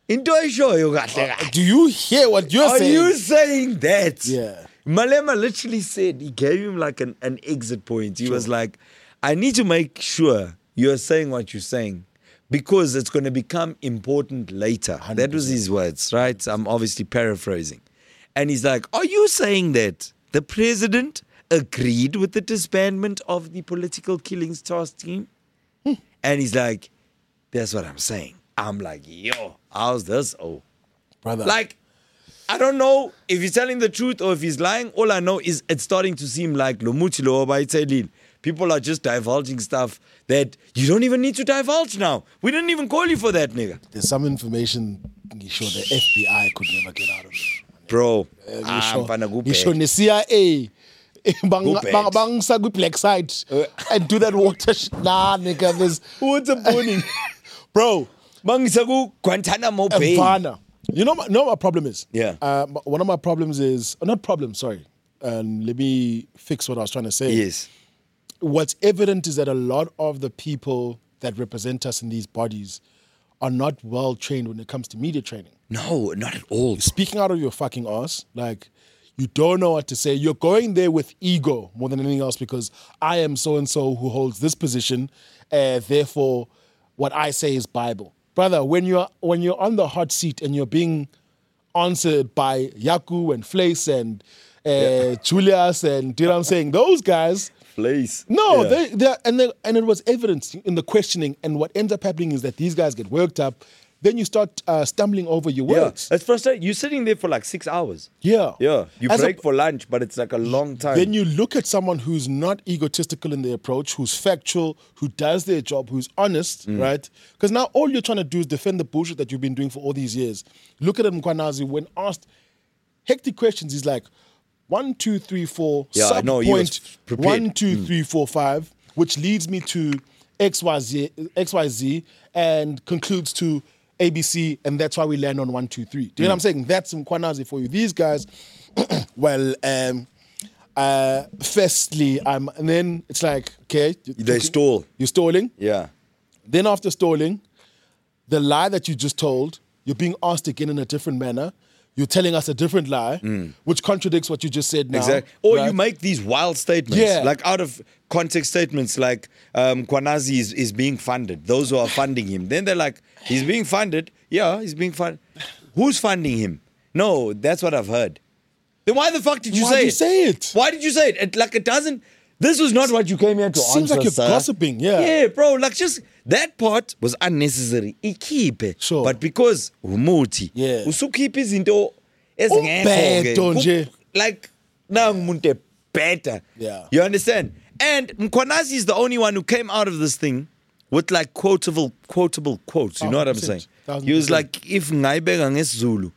S2: Into eshoyo kahle kahle.
S3: Do you hear what you're
S2: Are
S3: saying?
S2: you saying that?
S3: Yeah.
S2: Malema literally said, he gave him like an, an exit point. He was like, I need to make sure you're saying what you're saying because it's going to become important later.
S3: one hundred percent.
S2: That was his words, right? I'm obviously paraphrasing. And he's like, are you saying that the president agreed with the disbandment of the political killings task team?
S3: Hmm.
S2: And he's like, that's what I'm saying. I'm like, yo, how's this? Oh,
S3: Brother.
S2: like, I don't know if he's telling the truth or if he's lying. All I know is it's starting to seem like Lomuti lo Baitelin. People are just divulging stuff that you don't even need to divulge now. We didn't even call you for that, nigga.
S3: There's some information sure the F B I could never get out of it.
S2: Bro,
S3: Uh,
S2: ah,
S3: ngisho-
S2: mfana
S3: ngisho
S2: kubheka.
S3: ne C I A bang-
S2: Kubheka.
S3: bang- bangisa kwi-black site
S2: Uh.
S3: and do that water sh- nah nigga there's
S2: What's a warning?
S3: bro
S2: Mangisa ku Guantanamo Bay.
S3: Mfana. You know, my, know what my problem is?
S2: Yeah.
S3: Uh, m- one of my problems is, uh, not problem, sorry. Um, let me fix what I was trying to say.
S2: Yes.
S3: What's evident is that a lot of the people that represent us in these bodies are not well trained when it comes to media training.
S2: No, not at all.
S3: Speaking out of your fucking ass, like, you don't know what to say. You're going there with ego more than anything else because I am so and so who holds this position, uh, therefore, what I say is Bible. Brother, when you're when you're on the hot seat and you're being answered by Yaku and Flace and uh, Julius and do you know what I'm saying? Those guys.
S2: Place.
S3: No,
S2: Yeah.
S3: they they and they, and it was evident in the questioning. And what ends up happening is that these guys get worked up. Then you start uh, stumbling over your
S2: Yeah,
S3: words.
S2: it's frustrating. You're sitting there for like six hours.
S3: Yeah,
S2: Yeah, you
S3: As a-
S2: break for lunch, but it's like a long time.
S3: Then you look at someone who's not egotistical in their approach, who's factual, who does their job, who's honest,
S2: Mm.
S3: right? Because now all you're trying to do is defend the bullshit that you've been doing for all these years. Look at him, Mkwanazi, when asked hectic questions, he's like, one, two, three, four,
S2: Yeah, I
S3: sub
S2: know, he was
S3: point,
S2: prepared.
S3: one, two, three, four, five, which leads me to X Y Z, X Y Z, and concludes to A B C, and that's why we land on one, two, three. Do you know what I'm saying? That's Mkwanazi for you. These guys, well, um, uh, firstly, I'm, and then it's like, okay.
S2: They stall.
S3: You're stalling.
S2: Yeah.
S3: Then after stalling, the lie that you just told, you're being asked again in a different manner. You're telling us a different lie, which contradicts what you just said now.
S2: Exactly. Or you
S3: right?
S2: make these wild statements,
S3: Yeah.
S2: like out of context statements, like um, Kwanazi is, is being funded. Those who are funding him. Then they're like, he's being funded. Yeah, he's being funded. Who's funding him? No, that's what I've heard. Then why the fuck did you
S3: Why
S2: say
S3: did you
S2: it?
S3: say it?
S2: Why did you say it? it? Like it doesn't. This was not what you came here to
S3: Seems
S2: answer,
S3: like you're
S2: sir.
S3: gossiping, yeah.
S2: Yeah, bro. Like just that part was unnecessary. Ikhiphe.
S3: Sure.
S2: But because umuthi,
S3: Yeah.
S2: usukhipha izinto ezingekho
S3: Ubhedo
S2: ke.
S3: nje.
S2: Like now umuntu better.
S3: Yeah.
S2: You understand? And Mkwanazi is the only one who came out of this thing with like quotable quotable quotes. You know what I'm saying?
S3: Thousand
S2: He was
S3: percent.
S2: like, if ngayibeka ngesizulu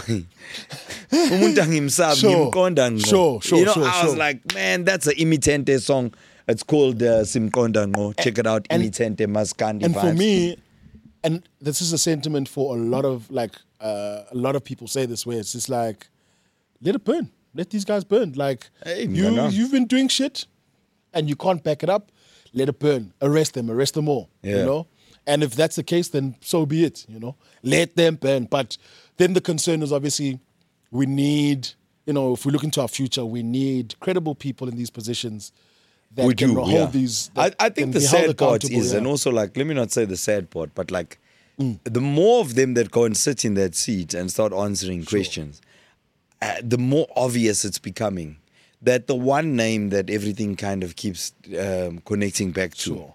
S2: umuntu angimsabi
S3: Sure.
S2: ngimqonda ngqo.
S3: Sure, sure,
S2: You know,
S3: sure,
S2: I was
S3: sure.
S2: like, man, that's an Imitente song. It's called uh, Simqonda Ngqo. Check it out,
S3: and-
S2: Imitente Maskandi
S3: And for
S2: vibes.
S3: me, and this is a sentiment for a lot of like uh, a lot of people say this way. It's just like, let it burn. Let these guys burn. Like
S2: Hey,
S3: you,
S2: man.
S3: you've been doing shit, and you can't back it up. Let it burn. Arrest them. Arrest them all.
S2: Yeah.
S3: You know. And if that's the case, then so be it. You know. Let them burn. But then the concern is obviously we need. You know, if we look into our future, we need credible people in these positions that
S2: we
S3: can
S2: do.
S3: hold
S2: Yeah.
S3: these.
S2: I,
S3: that
S2: I
S3: can
S2: think the
S3: be held
S2: sad part
S3: accountable,
S2: is,
S3: yeah.
S2: and also like, let me not say the sad part, but like, the more of them that go and sit in that seat and start answering questions, uh, the more obvious it's becoming that the one name that everything kind of keeps um, connecting back to
S3: Sure.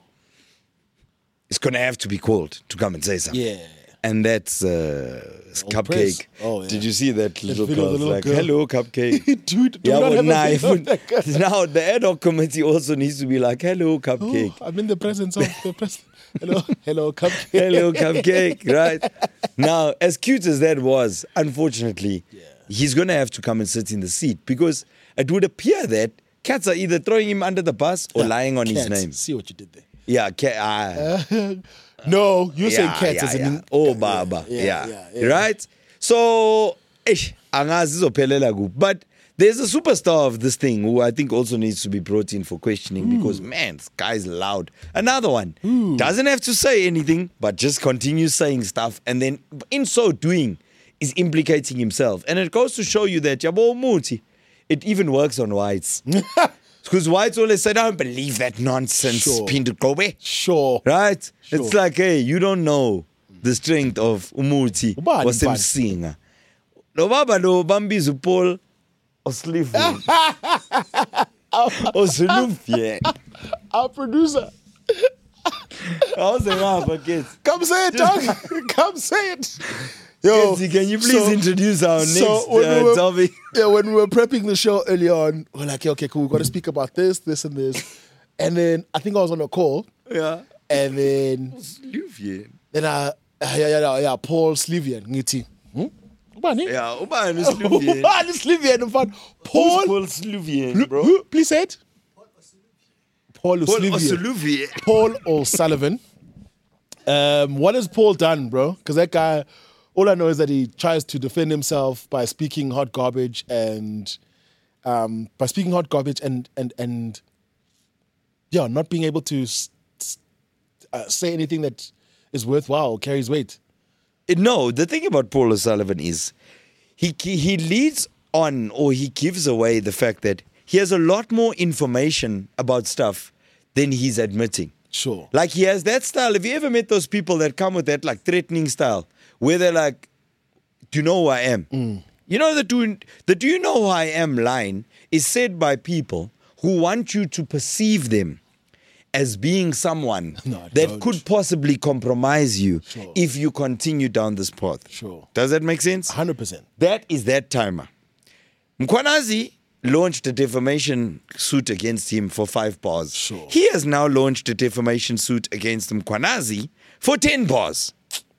S2: is going to have to be called to come and say something.
S3: Yeah.
S2: And that's uh, Cupcake.
S3: Press. Oh, yeah.
S2: Did you see that little
S3: video
S2: girl?
S3: of the little
S2: Like,
S3: girl.
S2: hello, Cupcake.
S3: Dude, do
S2: Yeah,
S3: we not
S2: but
S3: have
S2: nah,
S3: a video of
S2: even-
S3: that guy?
S2: now the ad hoc committee also needs to be like, hello, Cupcake.
S3: Oh, I'm in the presence of the president. Hello, hello, cupcake.
S2: Hello, Cupcake, right? Now, as cute as that was, unfortunately, he's going to have to come and sit in the seat because it would appear that cats are either throwing him under the bus or lying on his
S3: Cats.
S2: name.
S3: See what you did there.
S2: Yeah, ca- ah,
S3: No, you're saying
S2: yeah,
S3: cats
S2: yeah,
S3: as in
S2: yeah. Oh, Baba.
S3: yeah,
S2: Yeah,
S3: yeah, yeah.
S2: Right? So, eh, angazi izophelela kuphi. But There's a superstar of this thing who I think also needs to be brought in for questioning because, man, this guy's loud. Another one. Doesn't have to say anything, but just continues saying stuff. And then in so doing, is implicating himself. And it goes to show you that, Yabo Muti, it even works on whites. Because whites always say, I don't believe that nonsense,
S3: Sure.
S2: Pinto Kobe.
S3: Sure.
S2: Right?
S3: Sure.
S2: It's like, hey, you don't know the strength of Umuti.
S3: Ubani
S2: Was him
S3: mfana?
S2: singer. No baba no bambizo Paul O'Sullivan. O'Sullivan.
S3: Our producer.
S2: How's the rapper, kids?
S3: Come say it, dog. Come say it. Yo,
S2: Kenzie, can you please
S3: so-
S2: introduce our next
S3: so when
S2: uh,
S3: we were-
S2: topic?
S3: Yeah, when we were prepping the show early on, we we're like, okay, cool, we've got to speak about this, this, and this. And then I think I was on a call,
S2: Yeah.
S3: and then
S2: O'Sullivan.
S3: then I, yeah, yeah, yeah, yeah Paul Slivian, ngithi. Hmm? Ubani?
S2: Yeah, Ubani O'Sullivan.
S3: Ubani Slivian, in fact. Paul,
S2: Paul O'Sullivan, bro.
S3: Who? Please say it. Paul
S2: Paul
S3: O'Sullivan.
S2: O'Sullivan.
S3: Paul O'Sullivan. Um, what has Paul done, bro? Because that guy, all I know is that he tries to defend himself by speaking hot garbage and um, by speaking hot garbage and and and yeah, not being able to s- s- uh, say anything that is worthwhile or carries weight.
S2: No, the thing about Paul O'Sullivan is he he leads on or he gives away the fact that he has a lot more information about stuff than he's admitting.
S3: Sure.
S2: Like he has that style. Have you ever met those people that come with that like threatening style where they're like, do you know who I am?
S3: Mm.
S2: You know the do, the do you know who I am line is said by people who want you to perceive them as being someone
S3: No, I
S2: that
S3: don't.
S2: could possibly compromise you
S3: Sure.
S2: if you continue down this path.
S3: Sure.
S2: Does that make sense?
S3: one hundred percent.
S2: That is that timer. Mkwanazi launched a defamation suit against him for five bars.
S3: Sure.
S2: He has now launched a defamation suit against Mkwanazi for ten bars.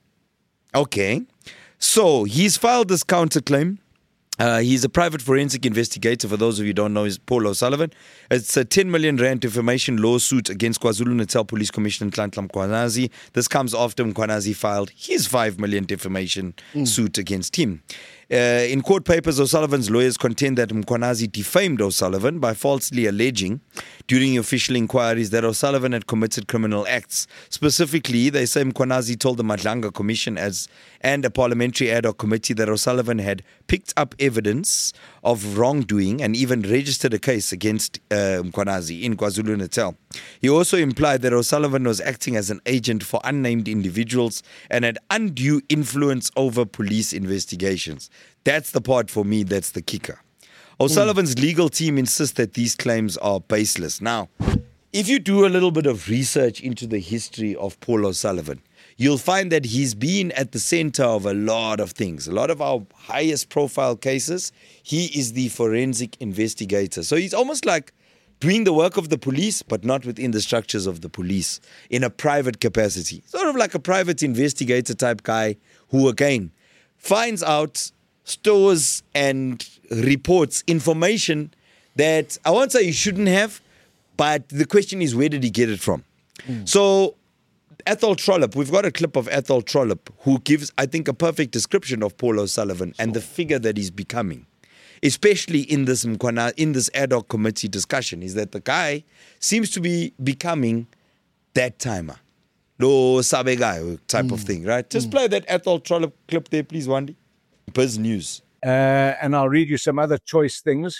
S2: Okay. So he's filed this counterclaim. Uh, he's a private forensic investigator. For those of you who don't know, he's Paul O'Sullivan. It's a ten million rand defamation lawsuit against KwaZulu-Natal Police Commissioner Nhlanhla Mkhwanazi. This comes after Mkhwanazi filed his five million defamation suit against him. Uh, in court papers, O'Sullivan's lawyers contend that Mkhwanazi defamed O'Sullivan by falsely alleging during official inquiries that O'Sullivan had committed criminal acts. Specifically, they say Mkhwanazi told the Madlanga Commission as and a parliamentary ad hoc committee that O'Sullivan had picked up evidence of wrongdoing and even registered a case against uh, Mkhwanazi in KwaZulu-Natal. He also implied that O'Sullivan was acting as an agent for unnamed individuals and had undue influence over police investigations. That's the part for me that's the kicker. O'Sullivan's legal team insists that these claims are baseless. Now, if you do a little bit of research into the history of Paul O'Sullivan, you'll find that he's been at the center of a lot of things. A lot of our highest profile cases, he is the forensic investigator. So he's almost like doing the work of the police, but not within the structures of the police, in a private capacity. Sort of like a private investigator type guy who, again, finds out, stores and reports information that I won't say he shouldn't have, but the question is, where did he get it from? So Ethel Trollope, we've got a clip of Ethel Trollope who gives, I think, a perfect description of Paul O'Sullivan and the figure that he's becoming, especially in this Mkwana, in this ad hoc committee discussion, is that the guy seems to be becoming that timer. Lo sabe guy type of thing, right? Just play that Ethel Trollope clip there, please, Wandy. Biz News.
S6: uh, and I'll read you some other choice things.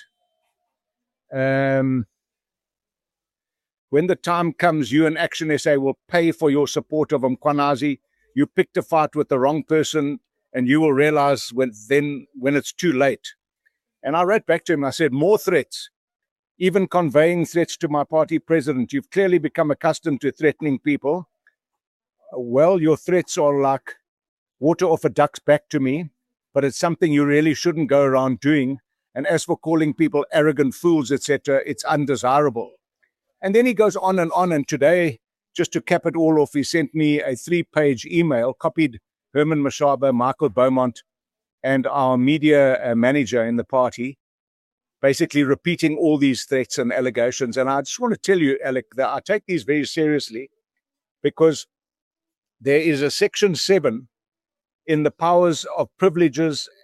S6: Um, when the time comes, you and Action S A will pay for your support of Mkhwanazi. You picked a fight with the wrong person, and you will realize when then when it's too late. And I wrote back to him, I said, more threats, even conveying threats to my party president. You've clearly become accustomed to threatening people. Well, your threats are like water off a duck's back to me, but it's something you really shouldn't go around doing. And as for calling people arrogant fools, et cetera, it's undesirable. And then he goes on and on. And today, just to cap it all off, he sent me a three-page email, copied Herman Mashaba, Michael Beaumont, and our media uh, manager in the party, basically repeating all these threats and allegations. And I just want to tell you, Alec, that I take these very seriously because there is a section seven in the powers of privileges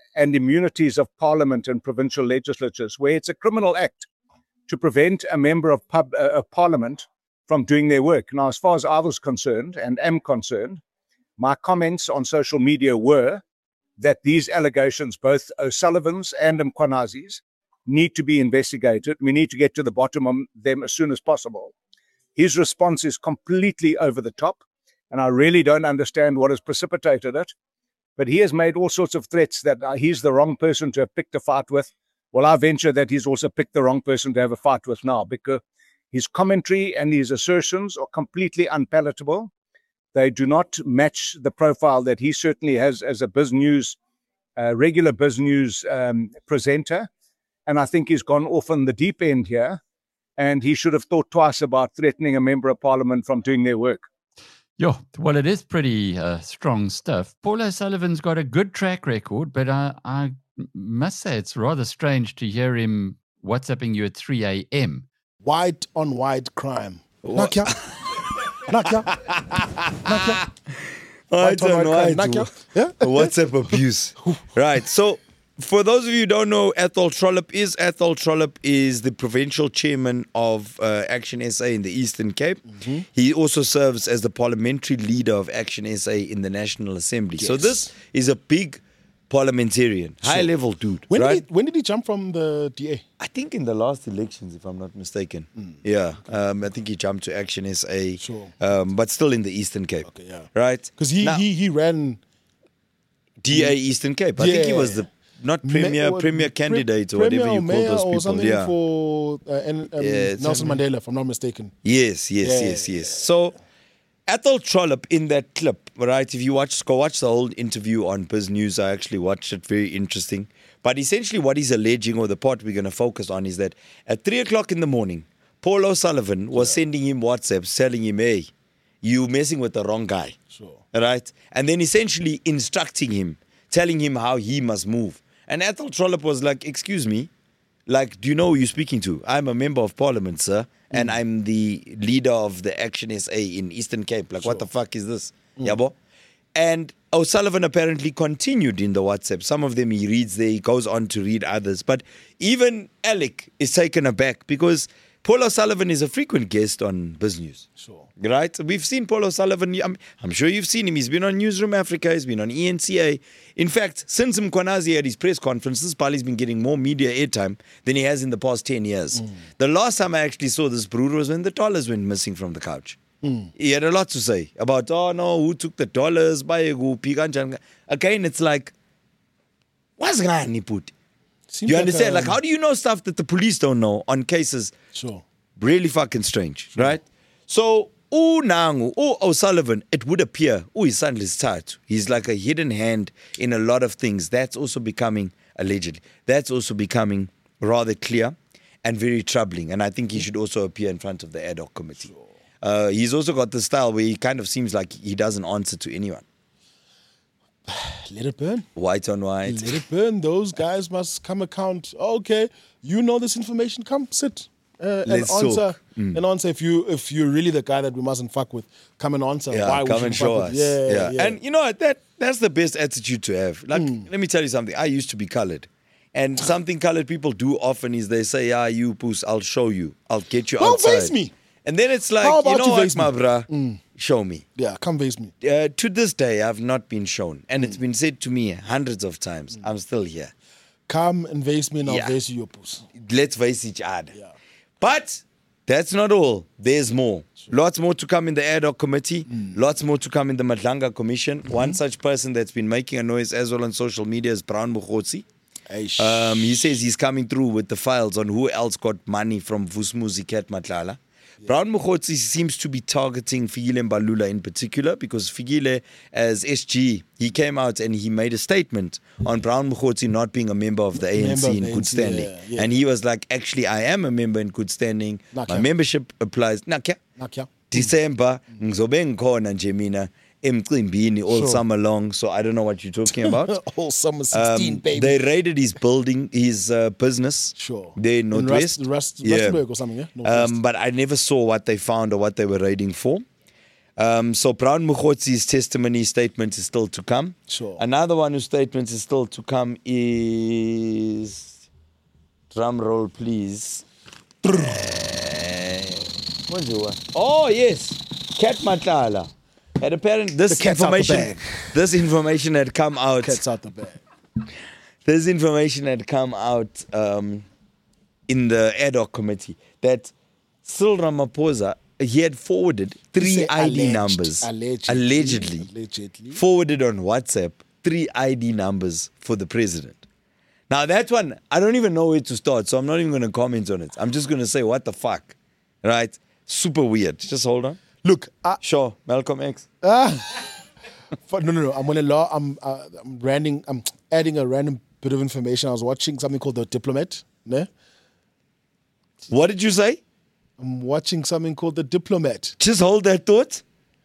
S6: and immunities of parliament and provincial legislatures, where it's a criminal act to prevent a member of, pub, uh, of parliament from doing their work. Now, as far as I was concerned and am concerned, my comments on social media were that these allegations, both O'Sullivan's and Mkwanazi's, need to be investigated. We need to get to the bottom of them as soon as possible. His response is completely over the top, and I really don't understand what has precipitated it. But he has made all sorts of threats that uh, he's the wrong person to have picked a fight with. Well, I venture that he's also picked the wrong person to have a fight with now, because his commentary and his assertions are completely unpalatable. They do not match the profile that he certainly has as a Biz News, uh, regular Biz News um, presenter. And I think he's gone off on the deep end here. And he should have thought twice about threatening a member of parliament from doing their work.
S7: Yeah, well, it is pretty uh, strong stuff. Paul O'Sullivan's got a good track record, but I, I must say it's rather strange to hear him WhatsApping you at three a.m.
S3: White on white crime. Nakia. Nakia. Nakia.
S2: White on white.
S3: Nakia. Yeah?
S2: WhatsApp abuse. Right. So, for those of you who don't know, Ethel Trollip is Ethel Trollip is the provincial chairman of uh, Action S A in the Eastern Cape. Mm-hmm. He also serves as the parliamentary leader of Action S A in the National Assembly. Yes. So this is a big parliamentarian, sure. high level dude.
S3: When
S2: right?
S3: did he, when did he jump from the D A?
S2: I think in the last elections, if I'm not mistaken. Mm. Yeah, okay. um, I think he jumped to Action S A,
S3: sure.
S2: um, but still in the Eastern Cape.
S3: Okay, yeah.
S2: Right?
S3: Because he,
S2: now,
S3: he he ran
S2: D A Eastern Cape. I
S3: yeah.
S2: think he was the not premier
S3: Ma-
S2: premier candidate or
S3: premier
S2: whatever you
S3: mayor
S2: call those
S3: or
S2: people.
S3: something
S2: Yeah.
S3: for uh, and, um,
S2: Yeah,
S3: Nelson Mandela, if I'm not mistaken.
S2: Yes, yes,
S3: Yeah,
S2: yes, yes.
S3: yeah.
S2: So Ethel Trollip in that clip, right? If you watch, go watch the whole interview on Biz News. I actually watched it. Very interesting. But essentially, what he's alleging, or the part we're going to focus on, is that at three o'clock in the morning, Paul O'Sullivan was yeah. sending him WhatsApps telling him, "Hey, you messing with the wrong guy."
S3: Sure.
S2: Right? And then essentially instructing him, telling him how he must move. And Ethel Trollip was like, "Excuse me, like, do you know who you're speaking to? I'm a member of parliament, sir, and mm. I'm the leader of the Action S A in Eastern Cape. Like, sure. what the fuck is this?" Mm. Yabo? And O'Sullivan apparently continued in the WhatsApp. Some of them he reads there, he goes on to read others. But even Alec is taken aback because Paul O'Sullivan is a frequent guest on Biz News.
S3: Sure.
S2: Right? We've seen Paul O'Sullivan. I'm, I'm sure you've seen him. He's been on Newsroom Africa. He's been on E N C A. In fact, since Mkwanazi had his press conferences, Pali's been getting more media airtime than he has in the past ten years. Mm. The last time I actually saw this brood was when the dollars went missing from the couch. Mm. He had a lot to say about, oh no, who took the dollars? Again, it's like, what's going on, put? You like understand? A, like, how do you know stuff that the police don't know on cases?
S3: Sure.
S2: Really fucking strange, sure. right? So, oh, Nangu, oh, O'Sullivan, it would appear, oh, his son is tight. He's like a hidden hand in a lot of things. That's also becoming, allegedly, that's also becoming rather clear and very troubling. And I think he should also appear in front of the ad hoc committee. Sure. Uh, he's also got the style where he kind of seems like he doesn't answer to anyone.
S3: Let it burn.
S2: White on white.
S3: Let it burn. Those guys must come account. Okay, you know this information. Come sit uh, and
S2: Let's
S3: answer.
S2: Mm.
S3: And answer if you if you're really the guy that we mustn't fuck with. Come and answer.
S2: Yeah,
S3: why
S2: come
S3: we
S2: and
S3: fuck
S2: show
S3: with.
S2: us.
S3: Yeah,
S2: yeah,
S3: yeah.
S2: And you know what? That that's the best attitude to have. Like,
S3: Mm.
S2: let me tell you something. I used to be colored. And something colored people do often is they say, "Ah, you poos, I'll show you. I'll get you
S3: Well,
S2: outside."
S3: face me.
S2: And then it's like,
S3: How
S2: you
S3: about
S2: know
S3: you
S2: what,
S3: face me?
S2: my bruh?
S3: Mm.
S2: Show me.
S3: Yeah, come face me.
S2: Uh, to this day, I've not been shown. And it's been said to me hundreds of times. I'm still here.
S3: Come and face me and I'll
S2: Yeah.
S3: face you your puss.
S2: Let's face each other.
S3: Yeah.
S2: But that's not all. There's more. Sure. Lots more to come in the ad hoc committee. Mm. Lots more to come in the Madlanga Commission. Mm-hmm. One such person that's been making a noise as well on social media is Brown Mukhotsi. Um, he says he's coming through with the files on who else got money from Vusmuzi Kat Matlala. Yeah. Brown Mukhotsi seems to be targeting Fikile Mbalula in particular because Fikile, as S G, he came out and he made a statement on Brown Mukhotsi not being a member of the A N C in good standing. Yeah, yeah. And he was like, actually, I am a member in good standing.
S3: Nakia.
S2: My membership applies. Nakia.
S3: Nakia.
S2: December, ngizobe ngikhona nje mina emcimbini all
S3: Sure.
S2: summer long, so I don't know what you're talking about.
S3: All summer sixteen,
S2: Um,
S3: baby.
S2: They raided his building, his uh, business.
S3: Sure.
S2: There in
S3: In
S2: Northwest.
S3: Rust, Rust,
S2: Yeah.
S3: Rustenburg or something, yeah? Northwest.
S2: Um, but I never saw what they found or what they were raiding for. Um, so Brown Mukhotsi's testimony statement is still to come.
S3: Sure.
S2: Another one whose statement is still to come is, drum roll please. Uh, what's it, what? Oh yes, Cat Matala. And apparently this
S3: The cat's out the
S2: information,
S3: bag.
S2: this information had come out.
S3: Cat's out the bag.
S2: This information had come out um, in the ad hoc committee that Cyril Ramaphosa, he had forwarded three
S3: Say
S2: I D
S3: alleged,
S2: numbers,
S3: allegedly,
S2: allegedly,
S3: allegedly.
S2: forwarded on WhatsApp, three I D numbers for the president. Now that one, I don't even know where to start, so I'm not even going to comment on it. I'm just going to say, what the fuck, right? Super weird. Just hold on.
S3: Look, I,
S2: Sure, Malcolm X.
S3: For, no, no, no. I'm on a law. I'm, uh, I'm random. I'm adding a random bit of information. I was watching something called The Diplomat. Ne?
S2: What did you say?
S3: I'm watching something called The Diplomat.
S2: Just hold that thought.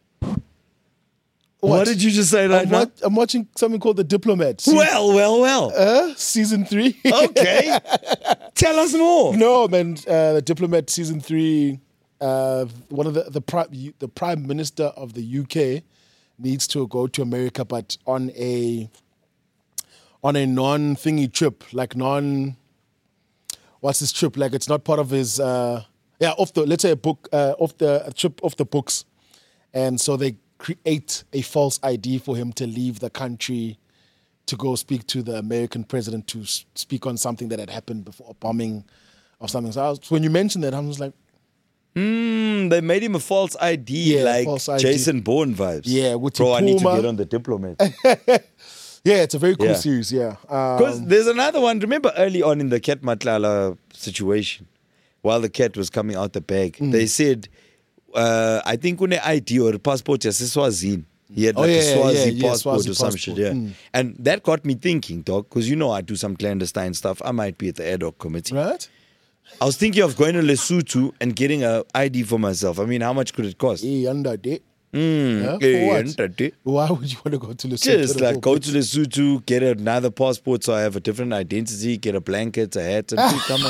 S2: What, did you just say right
S3: I'm,
S2: now?
S3: wa- I'm watching something called The Diplomat. Se-
S2: Well, well, well.
S3: uh, season three.
S2: Okay. Tell us more.
S3: No, man. Uh, the Diplomat season three. Uh, one of the the prime the prime minister of the U K needs to go to America, but on a on a non thingy trip, like non. What's his trip? Like it's not part of his. Uh, yeah, off the let's say a book uh, off the a trip off the books, and so they create a false I D for him to leave the country to go speak to the American president to s- speak on something that had happened before, a bombing or something. So I was, when you mentioned that, I was like,
S2: Mm, they made him a false I D,
S3: Yeah,
S2: like
S3: false I D.
S2: Jason Bourne vibes.
S3: Yeah, with
S2: Bro, I need to
S3: Tipuma.
S2: get on the Diplomat.
S3: yeah, it's a very cool
S2: Yeah.
S3: series. Yeah,
S2: Because
S3: um,
S2: there's another one. Remember early on in the Cat Matlala situation, while the cat was coming out the bag,
S3: Mm.
S2: they said, uh, I think when I D or passport is Swazini. He had
S3: Oh,
S2: like
S3: yeah,
S2: a
S3: yeah,
S2: Swazi
S3: yeah, yeah,
S2: passport
S3: Swazi
S2: or some
S3: passport.
S2: shit, yeah.
S3: Mm.
S2: And that got me thinking, dog, because you know I do some clandestine stuff. I might be at the ad hoc committee.
S3: right?
S2: I was thinking of going to Lesotho and getting a I D for myself. I mean, how much could it cost?
S3: Hey, under day.
S2: Mm,
S3: Yeah,
S2: eh,
S3: for what?
S2: entity.
S3: Why would you want to go to Lesotho?
S2: Just like go to Lesotho, get another passport so I have a different identity, get a blanket, a hat, and keep coming.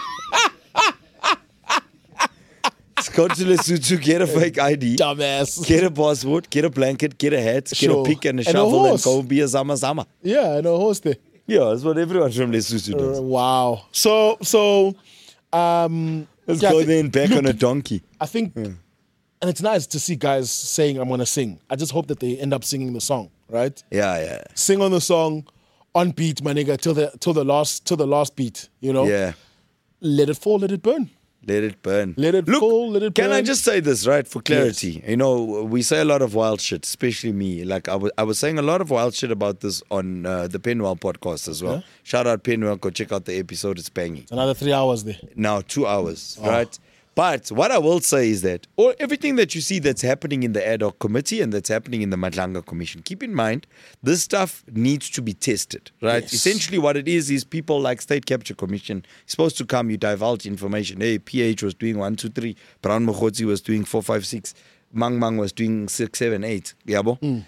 S2: Just go to Lesotho, get a fake I D,
S3: dumbass.
S2: get a passport, get a blanket, get a hat,
S3: Sure.
S2: get a pick and a
S3: And a
S2: shovel, and
S3: horse.
S2: go be a Zama Zama.
S3: Yeah, I know a host there.
S2: Yeah, that's what everyone from Lesotho
S3: Uh,
S2: does.
S3: wow. So so, um,
S2: Let's
S3: yeah, I
S2: go
S3: thi-
S2: there and back
S3: look,
S2: on a donkey.
S3: I think, and it's nice to see guys saying, "I'm gonna sing." I just hope that they end up singing the song, right?
S2: Yeah, yeah.
S3: Sing on the song, on beat, my nigga, till the till the last till the last beat. You know,
S2: Yeah.
S3: let it fall, let it burn.
S2: Let it burn.
S3: Let it
S2: Look,
S3: fall, let it
S2: can I
S3: burn.
S2: just say this, right, for clarity? You know, we say a lot of wild shit, especially me. Like, I wa- I was saying a lot of wild shit about this on uh, the Penwell podcast as well. Shout out Penwell, go check out the episode, it's banging.
S3: Another three hours there.
S2: Now, two hours, right? But what I will say is that or everything that you see that's happening in the ad hoc committee and that's happening in the Madlanga Commission, keep in mind, this stuff needs to be tested, right?
S3: Yes.
S2: Essentially what it is, is people like State Capture Commission, supposed to come, you divulge information. Hey, P H was doing one, two, three. Brown Mokgotsi was doing four, five, six. Mang Mang was doing six, seven, eight. Yabo?
S3: Mm.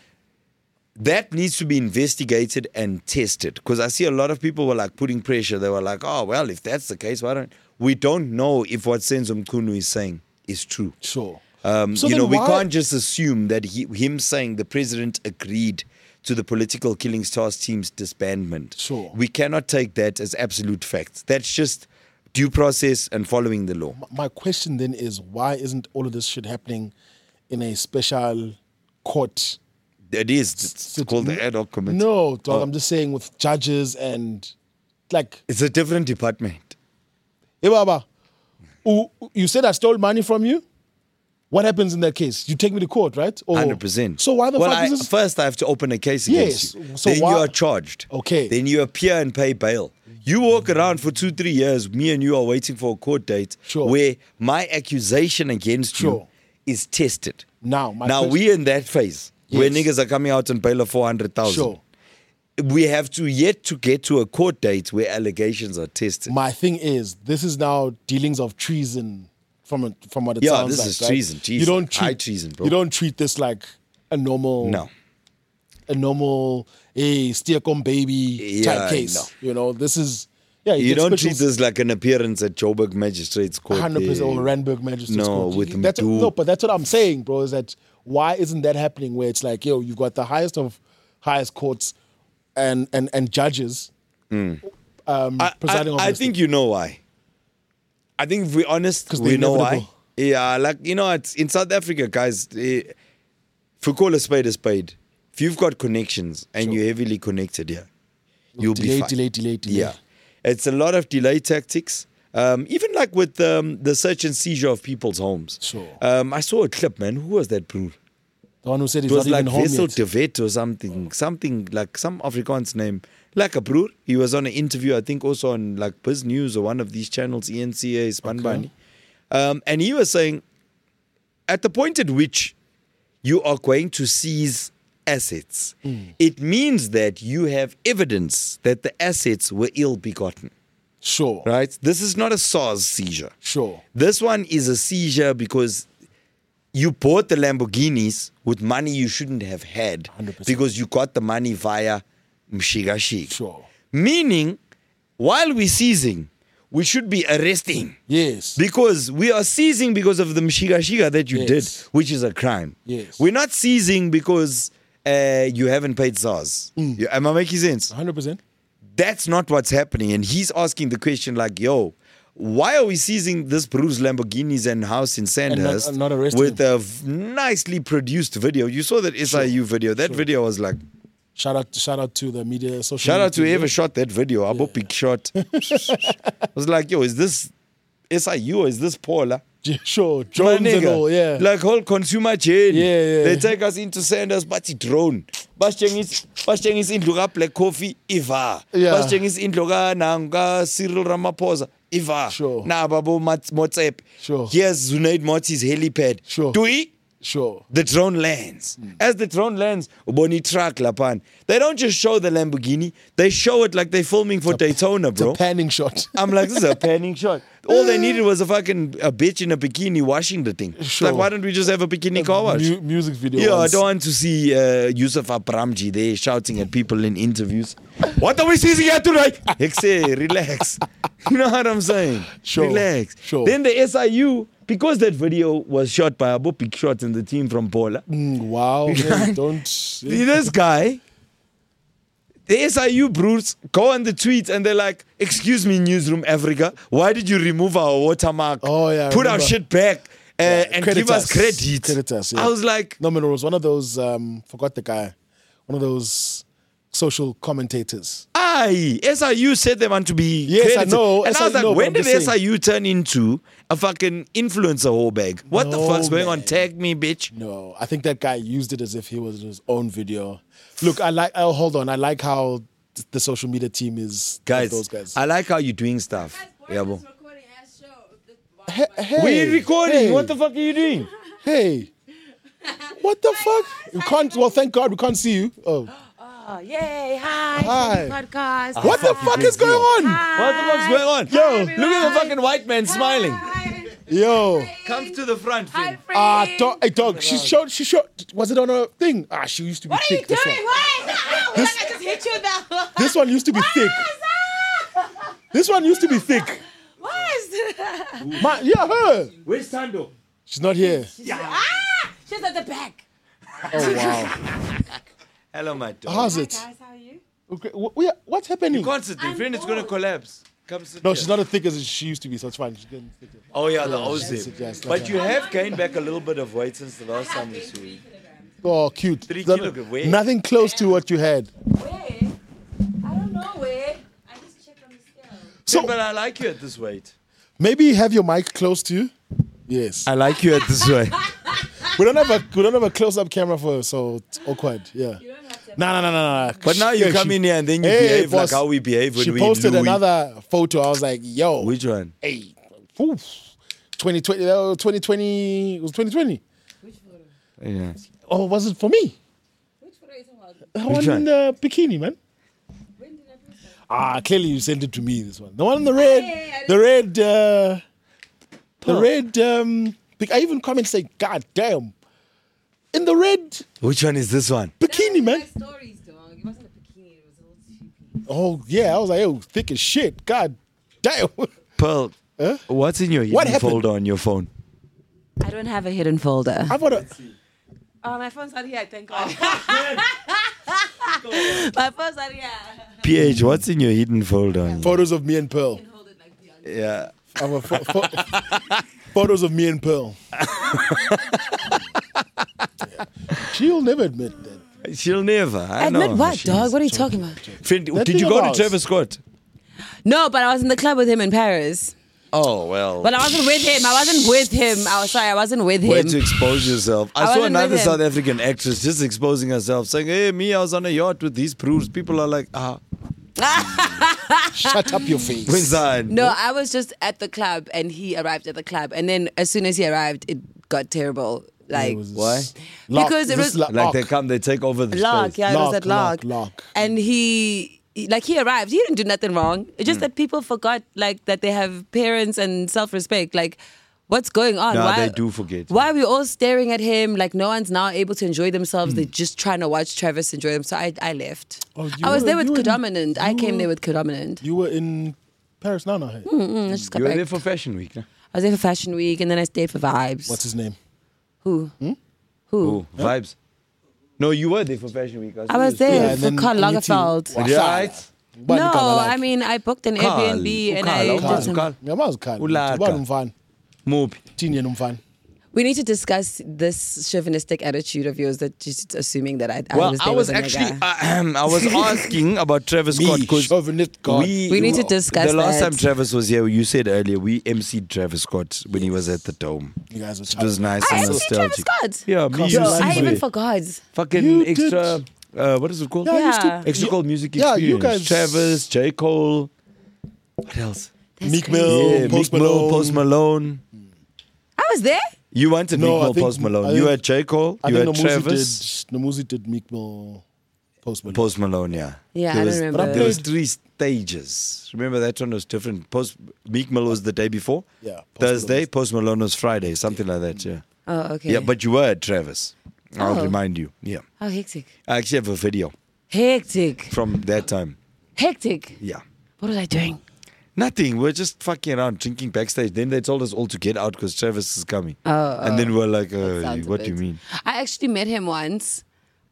S2: That needs to be investigated and tested because I see a lot of people were like putting pressure. They were like, oh, well, if that's the case, why don't we don't know if what Senzo Mkhunu is saying is true.
S3: Sure.
S2: Um,
S3: So
S2: you
S3: then
S2: know, we
S3: why-
S2: can't just assume that he, him saying the president agreed to the political killing stars team's disbandment.
S3: Sure.
S2: We cannot take that as absolute fact. That's just due process and following the law.
S3: My question then is, why isn't all of this shit happening in a special court?
S2: It is. It's
S3: S-
S2: called the ad hoc committee.
S3: No, dog,
S2: Oh.
S3: I'm just saying with judges and like,
S2: It's a different department.
S3: hey, Baba, ooh, you said I stole money from you? What happens in that case? You take me to court, right? Or,
S2: one hundred percent.
S3: So why the
S2: well,
S3: fuck
S2: I,
S3: is this?
S2: First, I have to open a case against
S3: Yes,
S2: you.
S3: so
S2: then
S3: why-
S2: you are charged.
S3: Okay.
S2: Then you appear and pay bail. You walk around for two, three years. Me and you are waiting for a court date
S3: Sure.
S2: where my accusation against
S3: Sure.
S2: you is tested.
S3: Now, my
S2: now
S3: question-
S2: we're in that phase where
S3: Yes.
S2: niggas are coming out on bail of four hundred thousand.
S3: Sure.
S2: We have to yet to get to a court date where allegations are tested.
S3: My thing is, this is now dealings of treason from a, from what it
S2: Yeah,
S3: sounds
S2: this
S3: like.
S2: is
S3: right?
S2: treason,
S3: You
S2: treason.
S3: don't treat
S2: High treason, bro.
S3: You don't treat this like a normal,
S2: No.
S3: a normal, hey, steer-com baby
S2: Yeah,
S3: type case.
S2: no.
S3: You know, this is yeah.
S2: You
S3: get
S2: don't
S3: special-
S2: treat this like an appearance at Joburg Magistrates Court.
S3: one hundred percent
S2: there.
S3: or Randburg Magistrates
S2: No,
S3: Court.
S2: with
S3: that's
S2: Mdu.
S3: no, but that's what I'm saying, bro. Is that why isn't that happening? Where it's like, yo, you've got the highest of highest courts and and and judges um,
S2: I,
S3: presiding
S2: I,
S3: over
S2: I
S3: this
S2: think
S3: thing.
S2: you know why. I think if we're honest,
S3: 'Cause
S2: we
S3: they're
S2: know why.
S3: inevitable.
S2: Yeah, like, you know, it's in South Africa, guys, eh, if we call a spade a spade, if you've got connections and you're heavily connected here, you'll
S3: delay,
S2: be fine.
S3: delay, delay, delay.
S2: Yeah. It's a lot of delay tactics. Um, even like with um, the search and seizure of people's homes.
S3: Sure.
S2: Um, I saw a clip, man. Who was that, bro?
S3: The one who said he's
S2: It was
S3: not
S2: like
S3: even home
S2: Wessel
S3: yet.
S2: de Wet or something. Something like some Afrikaans name. Like a broer. He was on an interview, I think also on like Biz News or one of these channels, E N C A, Spanbani. Um, and he was saying, at the point at which you are going to seize assets,
S3: Hmm.
S2: it means that you have evidence that the assets were ill-begotten.
S3: Sure,
S2: Right? This is not a SARS seizure.
S3: sure.
S2: This one is a seizure because you bought the Lamborghinis with money you shouldn't have had
S3: one hundred percent.
S2: because you got the money via Mshigashig.
S3: Sure.
S2: Meaning, while we're seizing, we should be arresting.
S3: Yes.
S2: Because we are seizing because of the Mshiga that you
S3: Yes.
S2: did, which is a crime.
S3: Yes.
S2: We're not seizing because uh, you haven't paid SARS.
S3: Mm.
S2: You- Am I making sense?
S3: one hundred percent.
S2: That's not what's happening. And he's asking the question like, yo, why are we seizing this Bruce Lamborghinis and house in Sandhurst
S3: and not arresting
S2: with a v- nicely produced video? You saw that S I U video. That video was like,
S3: Shout out, shout out to the media, social
S2: shout
S3: media
S2: out to
S3: team.
S2: whoever shot that video. Abo big shot. I was like, yo, is this S I U or is this Paula?
S3: Yeah, sure,
S2: My
S3: drones and
S2: nigga.
S3: all, yeah.
S2: Like whole consumer chain.
S3: Yeah, yeah.
S2: They take us into Sanders, but it's drone. Basitshengisa basitshengisa indlu ka Black Coffee iva.
S3: Yeah.
S2: Basitshengisa indlu ka nanga Cyril Ramaphosa iva.
S3: Sure.
S2: Na babo Motsep.
S3: Sure.
S2: Here's Zunaid Moti's helipad.
S3: Sure.
S2: Tui,
S3: Sure.
S2: the drone lands. As the drone lands, uboni truck lapan. They don't just show the Lamborghini, they show it like they're filming for Daytona,
S3: It's a
S2: bro.
S3: panning shot.
S2: I'm like, this is a panning shot. All they needed was a fucking a bitch in a bikini washing the thing. It's
S3: Sure.
S2: like, why don't we just have a bikini car wash?
S3: Mu- music video.
S2: Yeah, I
S3: once.
S2: don't want to see uh, Yusuf Abramji there shouting at people in interviews. What are we seizing here tonight? Ek say, relax. You know what I'm saying?
S3: Sure,
S2: Relax.
S3: sure.
S2: Then the S I U, because that video was shot by Abo Big Shot and the team from Paula.
S3: Mm, wow. man, don't.
S2: See this guy, the S I U brutes go on the tweets and they're like, excuse me, Newsroom Africa, why did you remove our watermark?
S3: Oh, yeah, I
S2: Put our
S3: remember.
S2: shit back uh, and
S3: credit
S2: give us
S3: us.
S2: credit.
S3: Credit us, yeah.
S2: I was like,
S3: No, man, it was one of those, um, forgot the guy, one of those social commentators.
S2: aye, S I U said they want to be
S3: Yes, I
S2: credited.
S3: know,
S2: And I was
S3: S I U,
S2: like,
S3: no, but
S2: when
S3: I'm
S2: did
S3: just
S2: S I U turn into a fucking influencer whole bag? What the
S3: No,
S2: fuck's going on?
S3: man.
S2: Tag me, bitch.
S3: No, I think that guy used it as if he was his own video. Look, I like, oh, hold on. I like how th- the social media team is
S2: Guys,
S3: those guys.
S2: I like how you're doing stuff. Yeah, bo.
S3: Hey, hey,
S2: We're recording.
S3: hey,
S2: What the fuck are you doing?
S3: Hey. What the fuck? You can't, well, thank God we can't see you. Oh.
S8: Oh, yay, hi,
S3: Hi.
S8: podcast.
S3: What the fuck is going on?
S2: What the fuck's going on?
S3: Yo,
S2: Look at the fucking white man smiling.
S3: Yo.
S2: Come to the front,
S8: Hi,
S2: Finn.
S8: friend.
S3: Ah, dog, hey, dog, she showed, she showed, was it on her thing? Ah, she used to be
S8: What are you
S3: thick. This
S8: doing?
S3: one.
S8: What?
S3: This-
S8: I just hit you now.
S3: This one used to be thick. This one used to be thick.
S8: What?
S3: My, yeah, her.
S2: Where's Tando?
S3: She's not here.
S8: Ah, she's at the back.
S3: Oh, wow.
S2: Hello, my dog.
S3: How's
S8: Hi,
S3: it?
S8: guys, how are you?
S3: Okay, wh- wh- what's happening?
S2: You can't sit there, friend. It's going to collapse. Come sit
S3: No,
S2: here.
S3: she's not as thick as she used to be, so it's fine. She's getting thicker.
S2: Oh, yeah, the
S3: Yes,
S2: Ozip.
S3: yes,
S2: But
S3: like
S2: you have gained back a little bit of weight since the last time we saw you.
S3: Oh, cute.
S2: Three
S3: That-
S2: kilo, where?
S3: Nothing close to what you had.
S8: Where? I don't know where. I just checked on the scale.
S3: So-
S2: So, but I like you at this weight.
S3: Maybe have your mic close to you. Yes.
S2: I like you at this weight.
S3: We don't have a we don't have a close up camera for her, so it's awkward. Yeah. No, no, no, no, no.
S2: But now you
S3: Yeah,
S2: come
S3: she-
S2: in here and then you
S3: Hey,
S2: behave
S3: boss,
S2: like how we behave when
S3: She
S2: we
S3: posted
S2: Louis.
S3: another photo. I was like, yo,
S2: Which one?
S3: hey, oof. twenty twenty, uh, twenty twenty, it was twenty twenty.
S2: Yeah.
S3: Oh, was it for me?
S8: Which photo are you talking about?
S3: The one
S2: one?
S3: in the bikini, man.
S8: When did I post that?
S3: Ah, clearly you sent it to me, this one. The one in the red,
S8: Hey, I
S3: the red, uh, the red, um, bec- I even comment say, God damn. In the red
S2: Which one is this one?
S3: bikini, man.
S8: Like stories, dog. It wasn't a bikini. It was a little two-piece.
S3: Oh, yeah. I was like, oh, thick as shit. God damn.
S2: Pearl,
S3: Huh?
S2: what's in your hidden
S3: What happened?
S2: folder on your phone?
S8: I don't have a hidden folder.
S3: I've got a.
S8: Oh, my phone's not here, thank God. My phone's not here.
S2: P H, what's in your hidden folder?
S3: Photos of me and Pearl.
S2: Yeah.
S3: I'm a pho- pho- photos of me and Pearl. Yeah. She'll never admit that.
S2: She'll never. I
S9: Admit
S2: know.
S9: what,
S2: She's-
S9: dog? What are you talking about?
S2: Friend,
S3: That
S2: did
S3: thing
S2: you
S3: of
S2: go to
S3: ours.
S2: Travis Scott?
S9: No, but I was in the club with him in Paris.
S2: Oh, well.
S9: But I wasn't with him. I wasn't with him. I was sorry, I wasn't with
S2: Way
S9: him.
S2: to expose yourself. I,
S9: I
S2: saw
S9: wasn't
S2: another
S9: with him.
S2: South African actress just exposing herself, saying, hey, me, I was on a yacht with these proofs. People are like, ah,
S3: Shut up your face.
S2: when's that?
S9: No, I was just at the club and he arrived at the club. And then as soon as he arrived, it got terrible. Like,
S3: It was-
S2: Why?
S3: Lark.
S9: Because it
S3: This
S9: was-
S3: La-
S2: Like
S3: Lark.
S2: they come, they take over the
S9: Lark,
S2: space.
S9: yeah, it was
S3: Lark,
S9: at Lark.
S3: Lark, Lark.
S9: And he, he- like, he arrived. He didn't do nothing wrong. It's
S2: Hmm.
S9: just that people forgot, like, that they have parents and self-respect. Like, what's going on?
S2: No,
S9: why,
S2: they do forget.
S9: Why are we all staring at him? Like, no one's now able to enjoy themselves.
S2: Hmm.
S9: They're just trying to watch Travis enjoy them. So I, I left.
S3: Oh, you
S9: I was
S3: were-
S9: there with
S3: you were in-
S9: Codominant. I
S3: you
S9: came
S3: were-
S9: there with Codominant.
S3: You were in Paris now, now. Hey?
S9: Mm, I just got
S2: You were
S9: back.
S2: there for Fashion Week, no?
S9: I was there for Fashion Week and then I stayed for Vibes.
S3: What's his name?
S9: Who?
S3: Hmm?
S9: Who?
S2: Oh, vibes. No, you were there for Fashion Week.
S9: I was
S2: saw you.
S9: there
S3: Yeah, and
S9: for
S3: then
S9: Karl
S3: Aniti-
S9: Lagerfeld.
S3: Wow.
S2: Right?
S3: Ubani
S9: No,
S3: igama lakhe?
S9: I mean, I booked an
S2: Carl.
S9: Airbnb and
S2: Carl,
S9: I
S2: Carl,
S9: did some.
S2: Carl.
S3: Ngiyamazi Carl.
S2: Ulaka.
S3: Ubani umfana.
S2: Muphi.
S3: Thini yena umfana.
S9: We need to discuss this chauvinistic attitude of yours that you're just assuming that I, I
S2: Well,
S9: was
S2: I
S9: there
S2: was
S9: with a
S2: actually,
S9: nigga.
S2: uh, I was asking about Travis Scott
S3: Me,
S2: because
S3: chauvinist God.
S9: We need to discuss
S2: The last
S9: that.
S2: time Travis was here, you said earlier, we emceed Travis Scott when he was at the Dome.
S3: You guys were
S2: It was nice
S9: I
S2: and
S9: emceed Travis
S2: nostalgic.
S9: Scott.
S2: Yeah, me,
S3: Cause
S2: you,
S3: you
S9: I
S3: like
S2: Caesar.
S9: even
S3: it.
S9: forgot.
S2: Fucking
S3: You
S2: extra, uh, what is it called?
S3: Yeah, I used to-
S9: Yeah.
S2: Extra
S3: you-
S2: Cold Music
S3: yeah,
S2: Experience.
S3: you guys-
S2: Travis, J. Cole. What else?
S3: Meek
S9: crazy.
S3: Mill,
S2: yeah,
S3: Post
S2: Meek Mill,
S3: Malone.
S2: Post Malone.
S9: I was there.
S2: You wanted
S3: No,
S2: Meek
S3: I
S2: Mill,
S3: think-
S2: Post Malone.
S3: I
S2: You
S3: think-
S2: had J. Cole.
S3: I
S2: You
S3: think
S2: had
S3: Nomuzi
S2: Travis.
S3: did, Nomuzi did Meek Mill, Post Malone.
S2: Post Malone, yeah.
S9: Yeah,
S2: there
S9: I
S2: was,
S9: don't remember.
S2: There was three stages. Remember that one was different. Post Meek Mill was the day before.
S3: Yeah, Post
S2: Thursday.
S3: Malone.
S2: Post Malone was Friday. Something like that. Yeah.
S9: Oh, okay.
S2: Yeah, but you were at Travis. I'll
S9: Oh.
S2: remind you. Yeah.
S9: How hectic.
S2: I actually have a video
S9: Hectic.
S2: from that time.
S9: Hectic.
S2: Yeah.
S9: What was I doing?
S2: Nothing. We're just fucking around drinking backstage. Then they told us all to get out because Travis is coming.
S9: Oh,
S2: and then we're like, uh,
S9: sounds a
S2: what do you
S9: bit-
S2: mean?
S9: I actually met him once.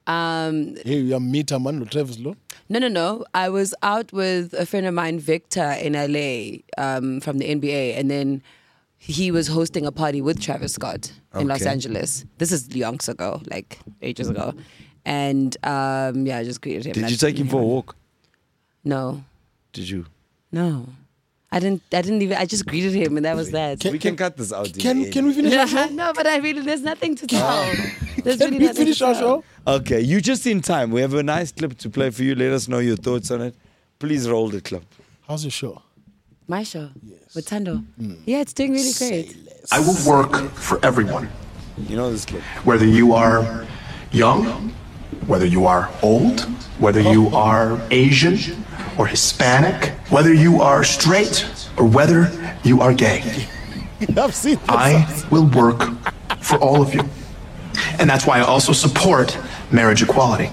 S9: Um,
S3: Hey, you meet a man, Travis Lo.
S9: no, no, no. I was out with a friend of mine, Victor, in L A um, from the N B A, and then he was hosting a party with Travis Scott in Los
S2: Okay.
S9: Angeles. This is yonks ago, like ages ago. And um, yeah, I just greeted him.
S2: Did you
S9: That's-
S2: take him for a walk?
S9: No,
S2: Did you?
S9: no. I didn't. I didn't even. I just greeted him, and that was that.
S2: we can cut this out. in
S3: Can
S2: the
S3: can
S2: end.
S3: we finish our show?
S9: no, but I really, there's nothing to tell. There's
S3: Can
S9: really
S3: we
S9: nothing
S3: finish
S9: to
S3: our
S9: tell.
S3: show?
S2: Okay, you just in time. We have a nice clip to play for you. Let us know your thoughts on it. Please roll the clip.
S3: How's your show?
S9: My show with Tando. Yeah, it's doing really great.
S10: I will work for everyone,
S2: You know this clip.
S10: whether you are young, whether you are old, whether you are Asian or Hispanic, whether you are straight or whether you are gay.
S3: I've seen this.
S10: I will work for all of you. And that's why I also support marriage equality.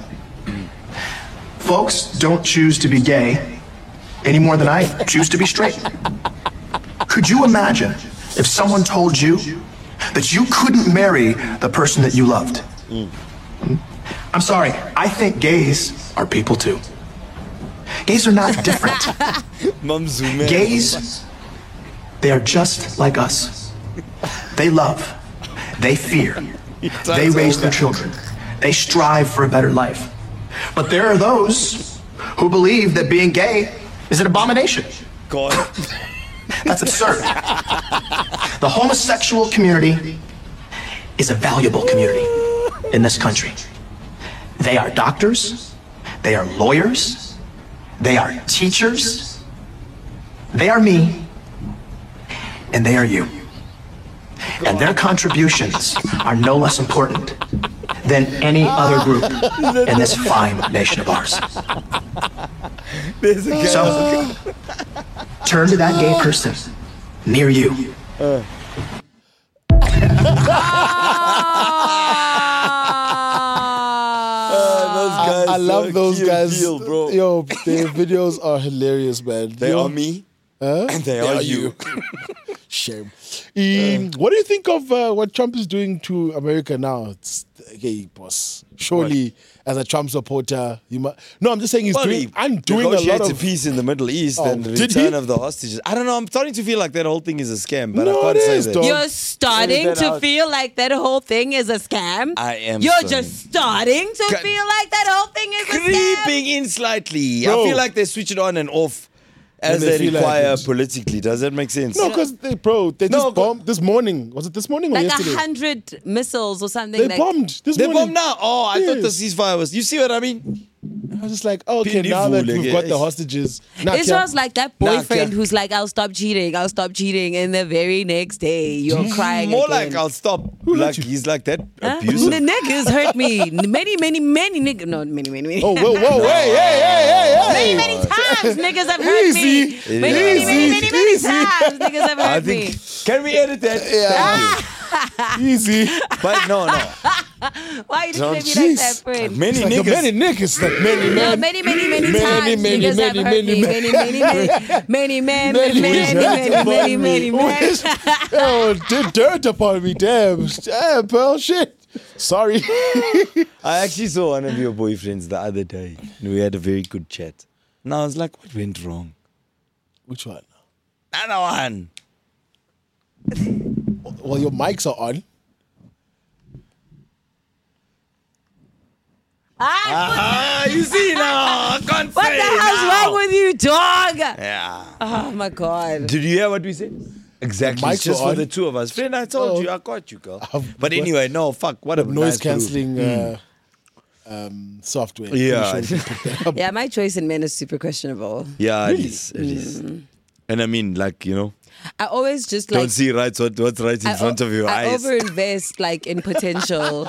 S10: Folks don't choose to be gay any more than I choose to be straight. Could you imagine if someone told you that you couldn't marry the person that you loved? Hmm? I'm sorry, I think gays are people too. Gays are not different.
S2: Mom zoom in.
S10: Gays, they are just like us. They love, they fear, they raise their children, they strive for a better life. But there are those who believe that being gay is an abomination.
S2: God.
S10: That's absurd. The homosexual community is a valuable community in this country. They are doctors, they are lawyers, they are teachers, they are me, and they are you. And their contributions are no less important than any other group in this fine nation of ours.
S2: There's a guy.
S10: So, turn to that gay person near you.
S2: Those guys
S3: I love
S2: are
S3: those
S2: Key and
S3: guys.
S2: Peele, bro.
S3: Yo, their videos are hilarious, man.
S2: They
S3: Yo,
S2: are me.
S3: Huh?
S2: And they are you.
S3: Shame. Um, what do you think of uh, what Trump is doing to America now? It's, okay, boss. Surely, as a Trump supporter, you might. No, I'm just saying he's
S2: Well,
S3: doing.
S2: he
S3: I'm doing a lot
S2: negotiates
S3: of
S2: a peace in the Middle East
S3: Oh,
S2: and the
S3: did
S2: return
S3: he?
S2: of the hostages. I don't know. I'm starting to feel like that whole thing is a scam, but
S3: No,
S2: I can't
S3: it
S2: say
S3: is,
S2: that.
S3: dog.
S9: You're starting
S2: Edit that
S9: to
S2: out.
S9: feel like that whole thing is a scam.
S2: I am
S9: You're
S2: sorry.
S9: just starting to
S2: Ca-
S9: feel like that whole thing is a scam.
S2: Creeping in slightly.
S3: Bro.
S2: I feel like they switch it on and off as
S3: When they
S2: they,
S3: feel like
S2: require
S3: it.
S2: politically. Does that make sense?
S3: No, because they, bro, they
S2: No,
S3: just bombed this morning. Was it this morning or
S9: Like a
S3: yesterday?
S9: hundred missiles or something.
S3: They
S9: like,
S3: bombed this
S2: They
S3: morning.
S2: bomb now. Oh, I thought the
S3: Yes.
S2: ceasefire was. You see what I mean?
S3: I was just like, okay,
S2: Pindi
S3: now that
S2: fool,
S3: we've
S2: like,
S3: got the
S2: yes.
S3: hostages. Now,
S9: Israel's like that
S2: Nah,
S9: boyfriend
S2: Kia.
S9: who's like, I'll stop cheating, I'll stop cheating, and the very next day you're crying
S2: More
S9: again.
S2: like I'll stop. Like he's like that
S9: Huh?
S2: abusive.
S9: The niggas hurt me. Many, many, many niggas. No, many, many, many.
S3: Oh, whoa, whoa, hey, hey, hey, hey,
S9: Many,
S3: hey.
S9: many times niggas have hurt
S3: Easy.
S9: me.
S2: Easy.
S9: Many, many, many, many, many
S3: Easy.
S9: times niggas have
S2: I
S9: hurt
S2: think.
S9: me.
S2: Can we edit that? Thank you.
S3: Easy.
S2: But no, no.
S9: Why you
S2: Don't-
S9: treat me like
S3: Jeez.
S9: that, friend?
S2: Many
S3: Like
S2: niggas.
S3: many niggas, like many
S9: No,
S3: men.
S9: many, many, many,
S3: Many,
S9: times
S3: many,
S9: niggas
S3: many,
S9: have hurt
S3: many,
S9: me.
S3: many,
S9: Many, many, many, many men,
S3: Many,
S9: many, many, many, many, many men.
S3: Oh, did dirt upon me, damn. Damn, Pearl, shit. Sorry.
S2: I actually saw one of your boyfriends the other day. We had a very good chat. And I was like, what went wrong?
S3: Which one?
S2: Another one.
S3: Well, your mics are on.
S2: Ah, you see now. I can't
S9: What
S2: say
S9: the hell's
S2: now.
S9: wrong with you, dog?
S2: Yeah.
S9: Oh my god.
S2: Did you hear what we said? Exactly.
S3: The mics
S2: It's just
S3: were
S2: for
S3: on.
S2: the two of us. Friend, I told
S3: Oh.
S2: you. I got you, girl.
S3: I've
S2: But
S3: got-
S2: anyway, no, fuck. What a
S3: Noise
S2: nice
S3: cancelling
S2: group.
S3: uh, um, software.
S2: Yeah.
S3: Pretty sure we can pick that up.
S9: Yeah, my choice in men is super questionable.
S2: Yeah, it is. It is.
S9: Mm.
S2: And I mean, like, you know,
S9: I always just
S2: don't
S9: like
S2: see right what, what's right in
S9: I
S2: front
S9: o-
S2: of your
S9: I
S2: eyes.
S9: overinvest like in potential.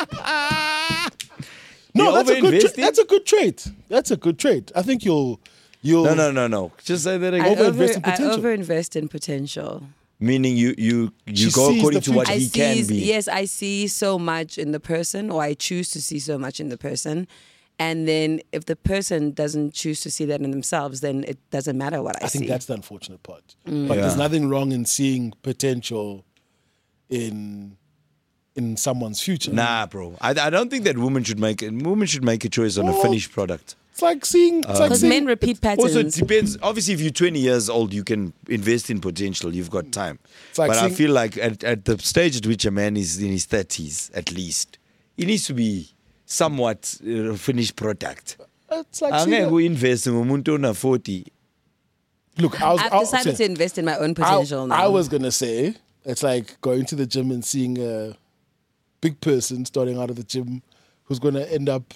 S3: No,
S2: You
S3: that's a good. Tra-
S2: overinvesting?
S3: that's a good trait. That's a good trait. I think you'll. You'll.
S2: No, no, no, no. Just say that
S9: I,
S2: again.
S3: Overinvest
S9: over,
S3: in
S9: I
S3: potential.
S9: overinvest in potential.
S2: Meaning you you you
S3: She
S2: go
S3: sees
S2: according
S3: the
S2: to what
S9: I
S2: he
S9: see,
S2: can be.
S9: yes, I see so much in the person, or I choose to see so much in the person. And then if the person doesn't choose to see that in themselves, then it doesn't matter what I,
S3: I think
S9: see.
S3: that's the unfortunate part.
S9: Mm.
S3: But there's
S2: Yeah.
S3: nothing wrong in seeing potential in in someone's future.
S2: Nah, bro. I, I don't think that women should make women should make a choice on a
S3: Well,
S2: finished product.
S3: It's like seeing. It's like
S9: Because
S3: seeing,
S9: men repeat patterns.
S2: Also, it depends. Obviously, if you're twenty years old, you can invest in potential. You've got time.
S3: It's like
S2: but I
S3: seeing-
S2: feel like at, at the stage at which a man is in his thirties, at least, he needs to be somewhat uh, finished product.
S3: It's like seeing
S2: Angeke
S3: a-
S2: uinvest ngumuntu ona forty.
S3: Look, I was.
S9: I've
S3: I,
S9: decided to invest in my own potential
S3: I,
S9: now.
S3: I was gonna say it's like going to the gym and seeing a big person starting out of the gym who's gonna end up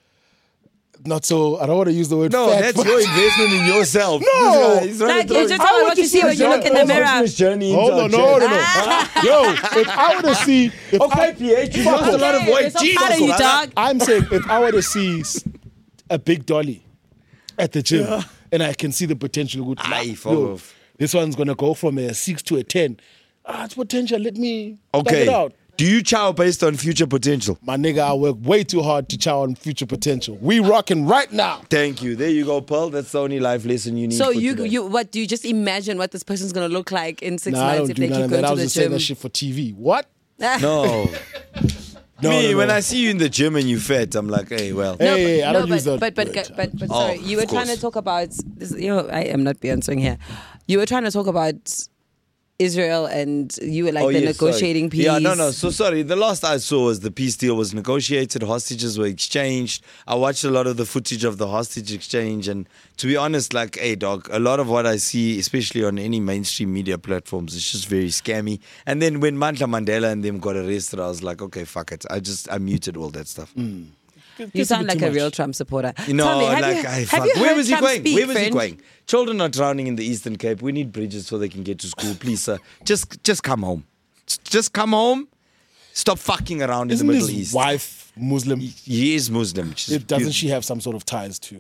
S3: not so. I don't want to use the word.
S2: No,
S3: fat,
S2: that's
S3: but-
S2: your investment in yourself.
S3: No.
S2: This guy is trying
S9: Like,
S2: to
S9: you're
S2: throw-
S9: just
S3: I
S9: talking
S3: want
S9: about what
S3: to
S9: you see
S3: see
S9: when you
S3: the
S9: look in the
S3: journey.
S9: mirror.
S2: Business journey into
S3: Hold
S2: our
S3: on, no, no,
S2: chest.
S3: no. Yo, if I were to see, if
S2: Okay,
S3: I,
S2: P H, you lost a lot of
S9: Okay,
S2: weight.
S9: so
S2: Jesus,
S9: proud of you,
S2: brother.
S9: dog.
S3: I'm saying if I were to see s- a big dolly at the gym and I can see the potential, good.
S2: Aye, fuck
S3: yo,
S2: off.
S3: this one's gonna go from a six to a ten. Ah, it's potential. Let me dug it
S2: Okay.
S3: out.
S2: Do you chow based on future potential?
S3: My nigga, I work way too hard to chow on future potential. We rocking right now.
S2: Thank you. There you go, Pearl. That's the only life lesson you need.
S9: So
S2: for
S9: you
S2: today.
S9: you what do you just imagine what this person's gonna look like in six
S3: Nah, I
S9: months
S3: don't
S9: if
S3: do
S9: they
S3: none
S9: keep
S3: of
S9: going
S3: that. I
S9: to
S3: was
S9: the
S3: just saying
S9: gym?
S3: that shit for T V. What?
S2: No.
S3: No,
S2: Me,
S3: no,
S2: when
S3: no.
S2: I see you in the gym and you fat, I'm like, hey, well.
S3: Hey, hey, I
S9: no,
S3: don't
S9: but,
S3: use that
S9: but but
S3: word.
S9: but but,
S2: Oh,
S9: sorry, you were
S2: of
S9: trying to
S2: course.
S9: talk about this. You know, I am not Beyonce here. You were trying to talk about Israel, and you were like the
S2: Oh, yes, sorry.
S9: negotiating piece.
S2: Yeah, no, no. So sorry. The last I saw was the peace deal was negotiated, hostages were exchanged. I watched a lot of the footage of the hostage exchange, and to be honest, like, hey, dog, a lot of what I see, especially on any mainstream media platforms, is just very scammy. And then when Mandla Mandela and them got arrested, I was like, okay, fuck it. I just I muted all that stuff.
S9: You sound like a real Trump supporter.
S2: You know,
S9: Tell me, have
S2: like,
S9: you,
S2: I
S9: have
S2: fuck.
S9: you
S2: Where
S9: heard
S2: was he
S9: Trump
S2: going?
S9: speak,
S2: Where was he
S9: friend?
S2: going? Children are drowning in the Eastern Cape. We need bridges so they can get to school. Please, sir, just just come home. Just come home. Stop fucking around in
S3: Isn't
S2: the Middle
S3: his
S2: East.
S3: wife Muslim?
S2: He is Muslim. She's
S3: It, doesn't
S2: beautiful.
S3: she have some sort of ties to?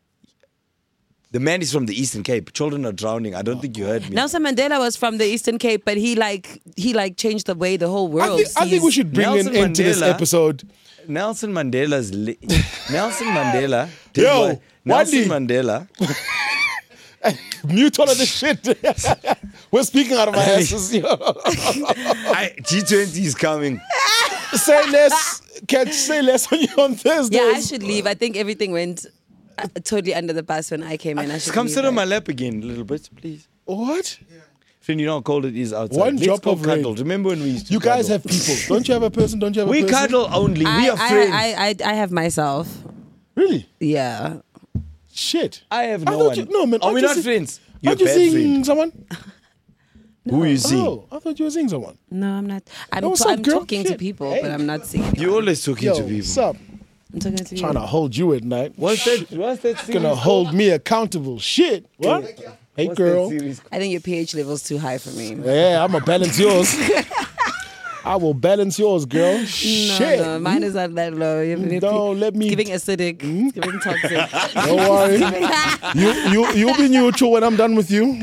S2: The man is from the Eastern Cape. Children are drowning. I don't think you heard me.
S9: Nelson Mandela was from the Eastern Cape, but he like he like changed the way the whole world
S3: I think, I think we
S9: sees-
S3: should bring
S2: Nelson
S3: in into this
S2: Mandela-
S3: episode.
S2: Nelson Mandela's li- Nelson Mandela. Did
S3: Yo,
S2: what- Nelson
S3: Wadi.
S2: Mandela.
S3: Mute all of this shit. We're speaking out of our asses. Yo.
S2: I, G twenty is coming.
S3: Say less. Can't say less on you on Thursdays.
S9: Yeah, I should leave. I think everything went uh, totally under the bus when I came in. I should
S2: Come
S9: leave,
S2: sit on my
S9: right?
S2: lap again a little bit, please.
S3: What?
S2: Friend, you know how cold it is outside.
S3: One
S2: Let's
S3: drop
S2: go
S3: of rain.
S2: cuddle. Remember when we used to
S3: You guys
S2: cuddle?
S3: have people. Don't you have a person? Don't you have a
S2: We
S3: person?
S2: cuddle only.
S9: I,
S2: we are
S9: I,
S2: friends.
S9: I, I, I have myself.
S3: Really?
S9: Yeah.
S3: Shit.
S2: I have
S3: I
S2: no
S3: thought
S2: one.
S3: you- no, man,
S2: Are
S3: aren't
S2: we
S3: you
S2: not
S3: see-
S2: friends? You're a
S3: Aren't you
S2: bad
S3: seeing
S2: friend.
S3: someone?
S2: Who you see?
S3: Oh, I thought you were seeing someone.
S9: No, I'm not. I'm,
S3: Yo, what's
S9: t-
S3: up,
S9: I'm
S3: girl?
S9: talking to
S3: Shit.
S9: people,
S3: Hey.
S9: but I'm not seeing anyone.
S2: You're always talking
S3: Yo,
S2: to people.
S3: what's up?
S9: I'm talking to
S3: Trying to
S9: you.
S3: hold you at night.
S2: What's that? What's that series
S3: Gonna hold me accountable. Shit. What? Hey,
S2: What's
S3: girl.
S2: that series
S9: I think your pH level's too high for me.
S3: Yeah, I'm gonna balance yours. I will balance yours, girl.
S9: No,
S3: Shit.
S9: no, mine is not that low. You're, you're
S3: Don't let me.
S9: It's giving acidic. It's giving toxic.
S3: Don't worry. you you you'll be neutral when I'm done with you.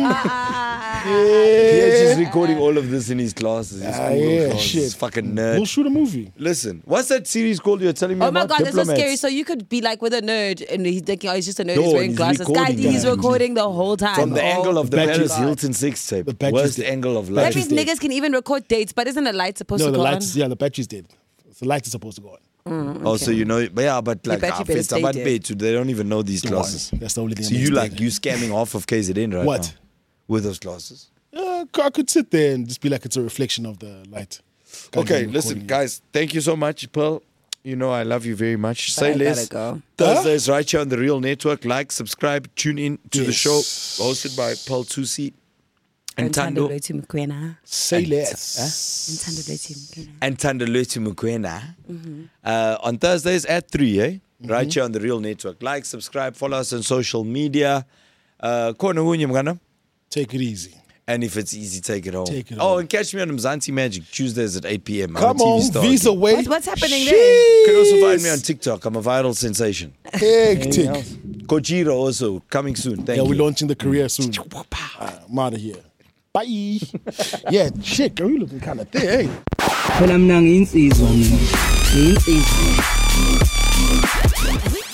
S2: He is
S3: yeah.
S2: just recording all of this in his classes. His
S3: Ah,
S2: Google
S3: yeah,
S2: classes.
S3: shit.
S2: He's fucking
S3: We'll
S2: nerd.
S3: shoot a movie.
S2: Listen, what's that series called you're telling me
S9: Oh my
S2: about?
S9: god, that's so
S2: Diplomats.
S9: scary. So you could be like with a nerd and he's thinking, oh, he's just a nerd,
S2: No,
S9: he's wearing
S2: he's
S9: glasses. Guy,
S2: recording
S9: he's
S2: that.
S9: recording the whole time.
S2: From the
S9: Oh,
S2: angle of the,
S3: The badges.
S2: Paris Hilton sex tape.
S3: The badges
S2: Worst
S3: did.
S2: angle of
S9: that
S2: life.
S9: means
S3: dead.
S9: niggas can even record dates, but isn't a light supposed
S3: No,
S9: to
S3: the
S9: go
S3: lights.
S9: on?
S3: Yeah, the battery's dead. The light is supposed to go on.
S2: Also, you know, but yeah, but like,
S9: battery
S2: ah,
S9: better
S2: fits
S9: stay
S2: about
S9: dead.
S2: bed, too. They don't even know these
S3: Don't worry.
S2: classes.
S3: That's the only thing.
S2: So
S3: that
S2: you
S3: makes
S2: like
S3: dead.
S2: you scamming half of K Z N right
S3: What?
S2: now with those classes?
S3: Uh, I could sit there and just be like it's a reflection of the light. Can't
S2: Okay,
S3: even
S2: listen,
S3: recording it.
S2: guys. Thank you so much, Pearl. You know I love you very much.
S9: But
S2: Say
S9: I gotta
S2: less.
S9: go.
S2: Thursdays right here on the Real Network. Like, subscribe, tune in to the
S3: Yes.
S2: show. Hosted by Pearl Tusi and Tando.
S9: Ntando Mukwena.
S3: Say less.
S9: Ntando Mukwena.
S2: And Tandaleti Mukwena.
S9: Mm-hmm.
S2: Uh, on Thursdays at three, eh? Right here on the Real Network. Like, subscribe, follow us on social media. Uh, Kona hunye mngana.
S3: Take it easy.
S2: And if it's easy, take it home.
S3: Take it
S2: oh,
S3: home.
S2: and catch me on Mzansi Magic Tuesdays at eight p.m. I'm
S3: Come
S2: a T V
S3: on,
S2: star.
S3: Visa
S2: again.
S3: way.
S9: What, what's happening
S2: You
S9: there?
S2: can also find me on TikTok. I'm a viral sensation.
S3: Hectic.
S2: Kojiro also coming soon. Thank
S3: Yeah,
S2: you.
S3: we're launching the career soon. Uh, I'm out of here. Bye. Yeah, shit, girl, you looking kind of thick. Hey.
S1: Phela mina ngiyinsizwa mina. Ngiyinsizwa.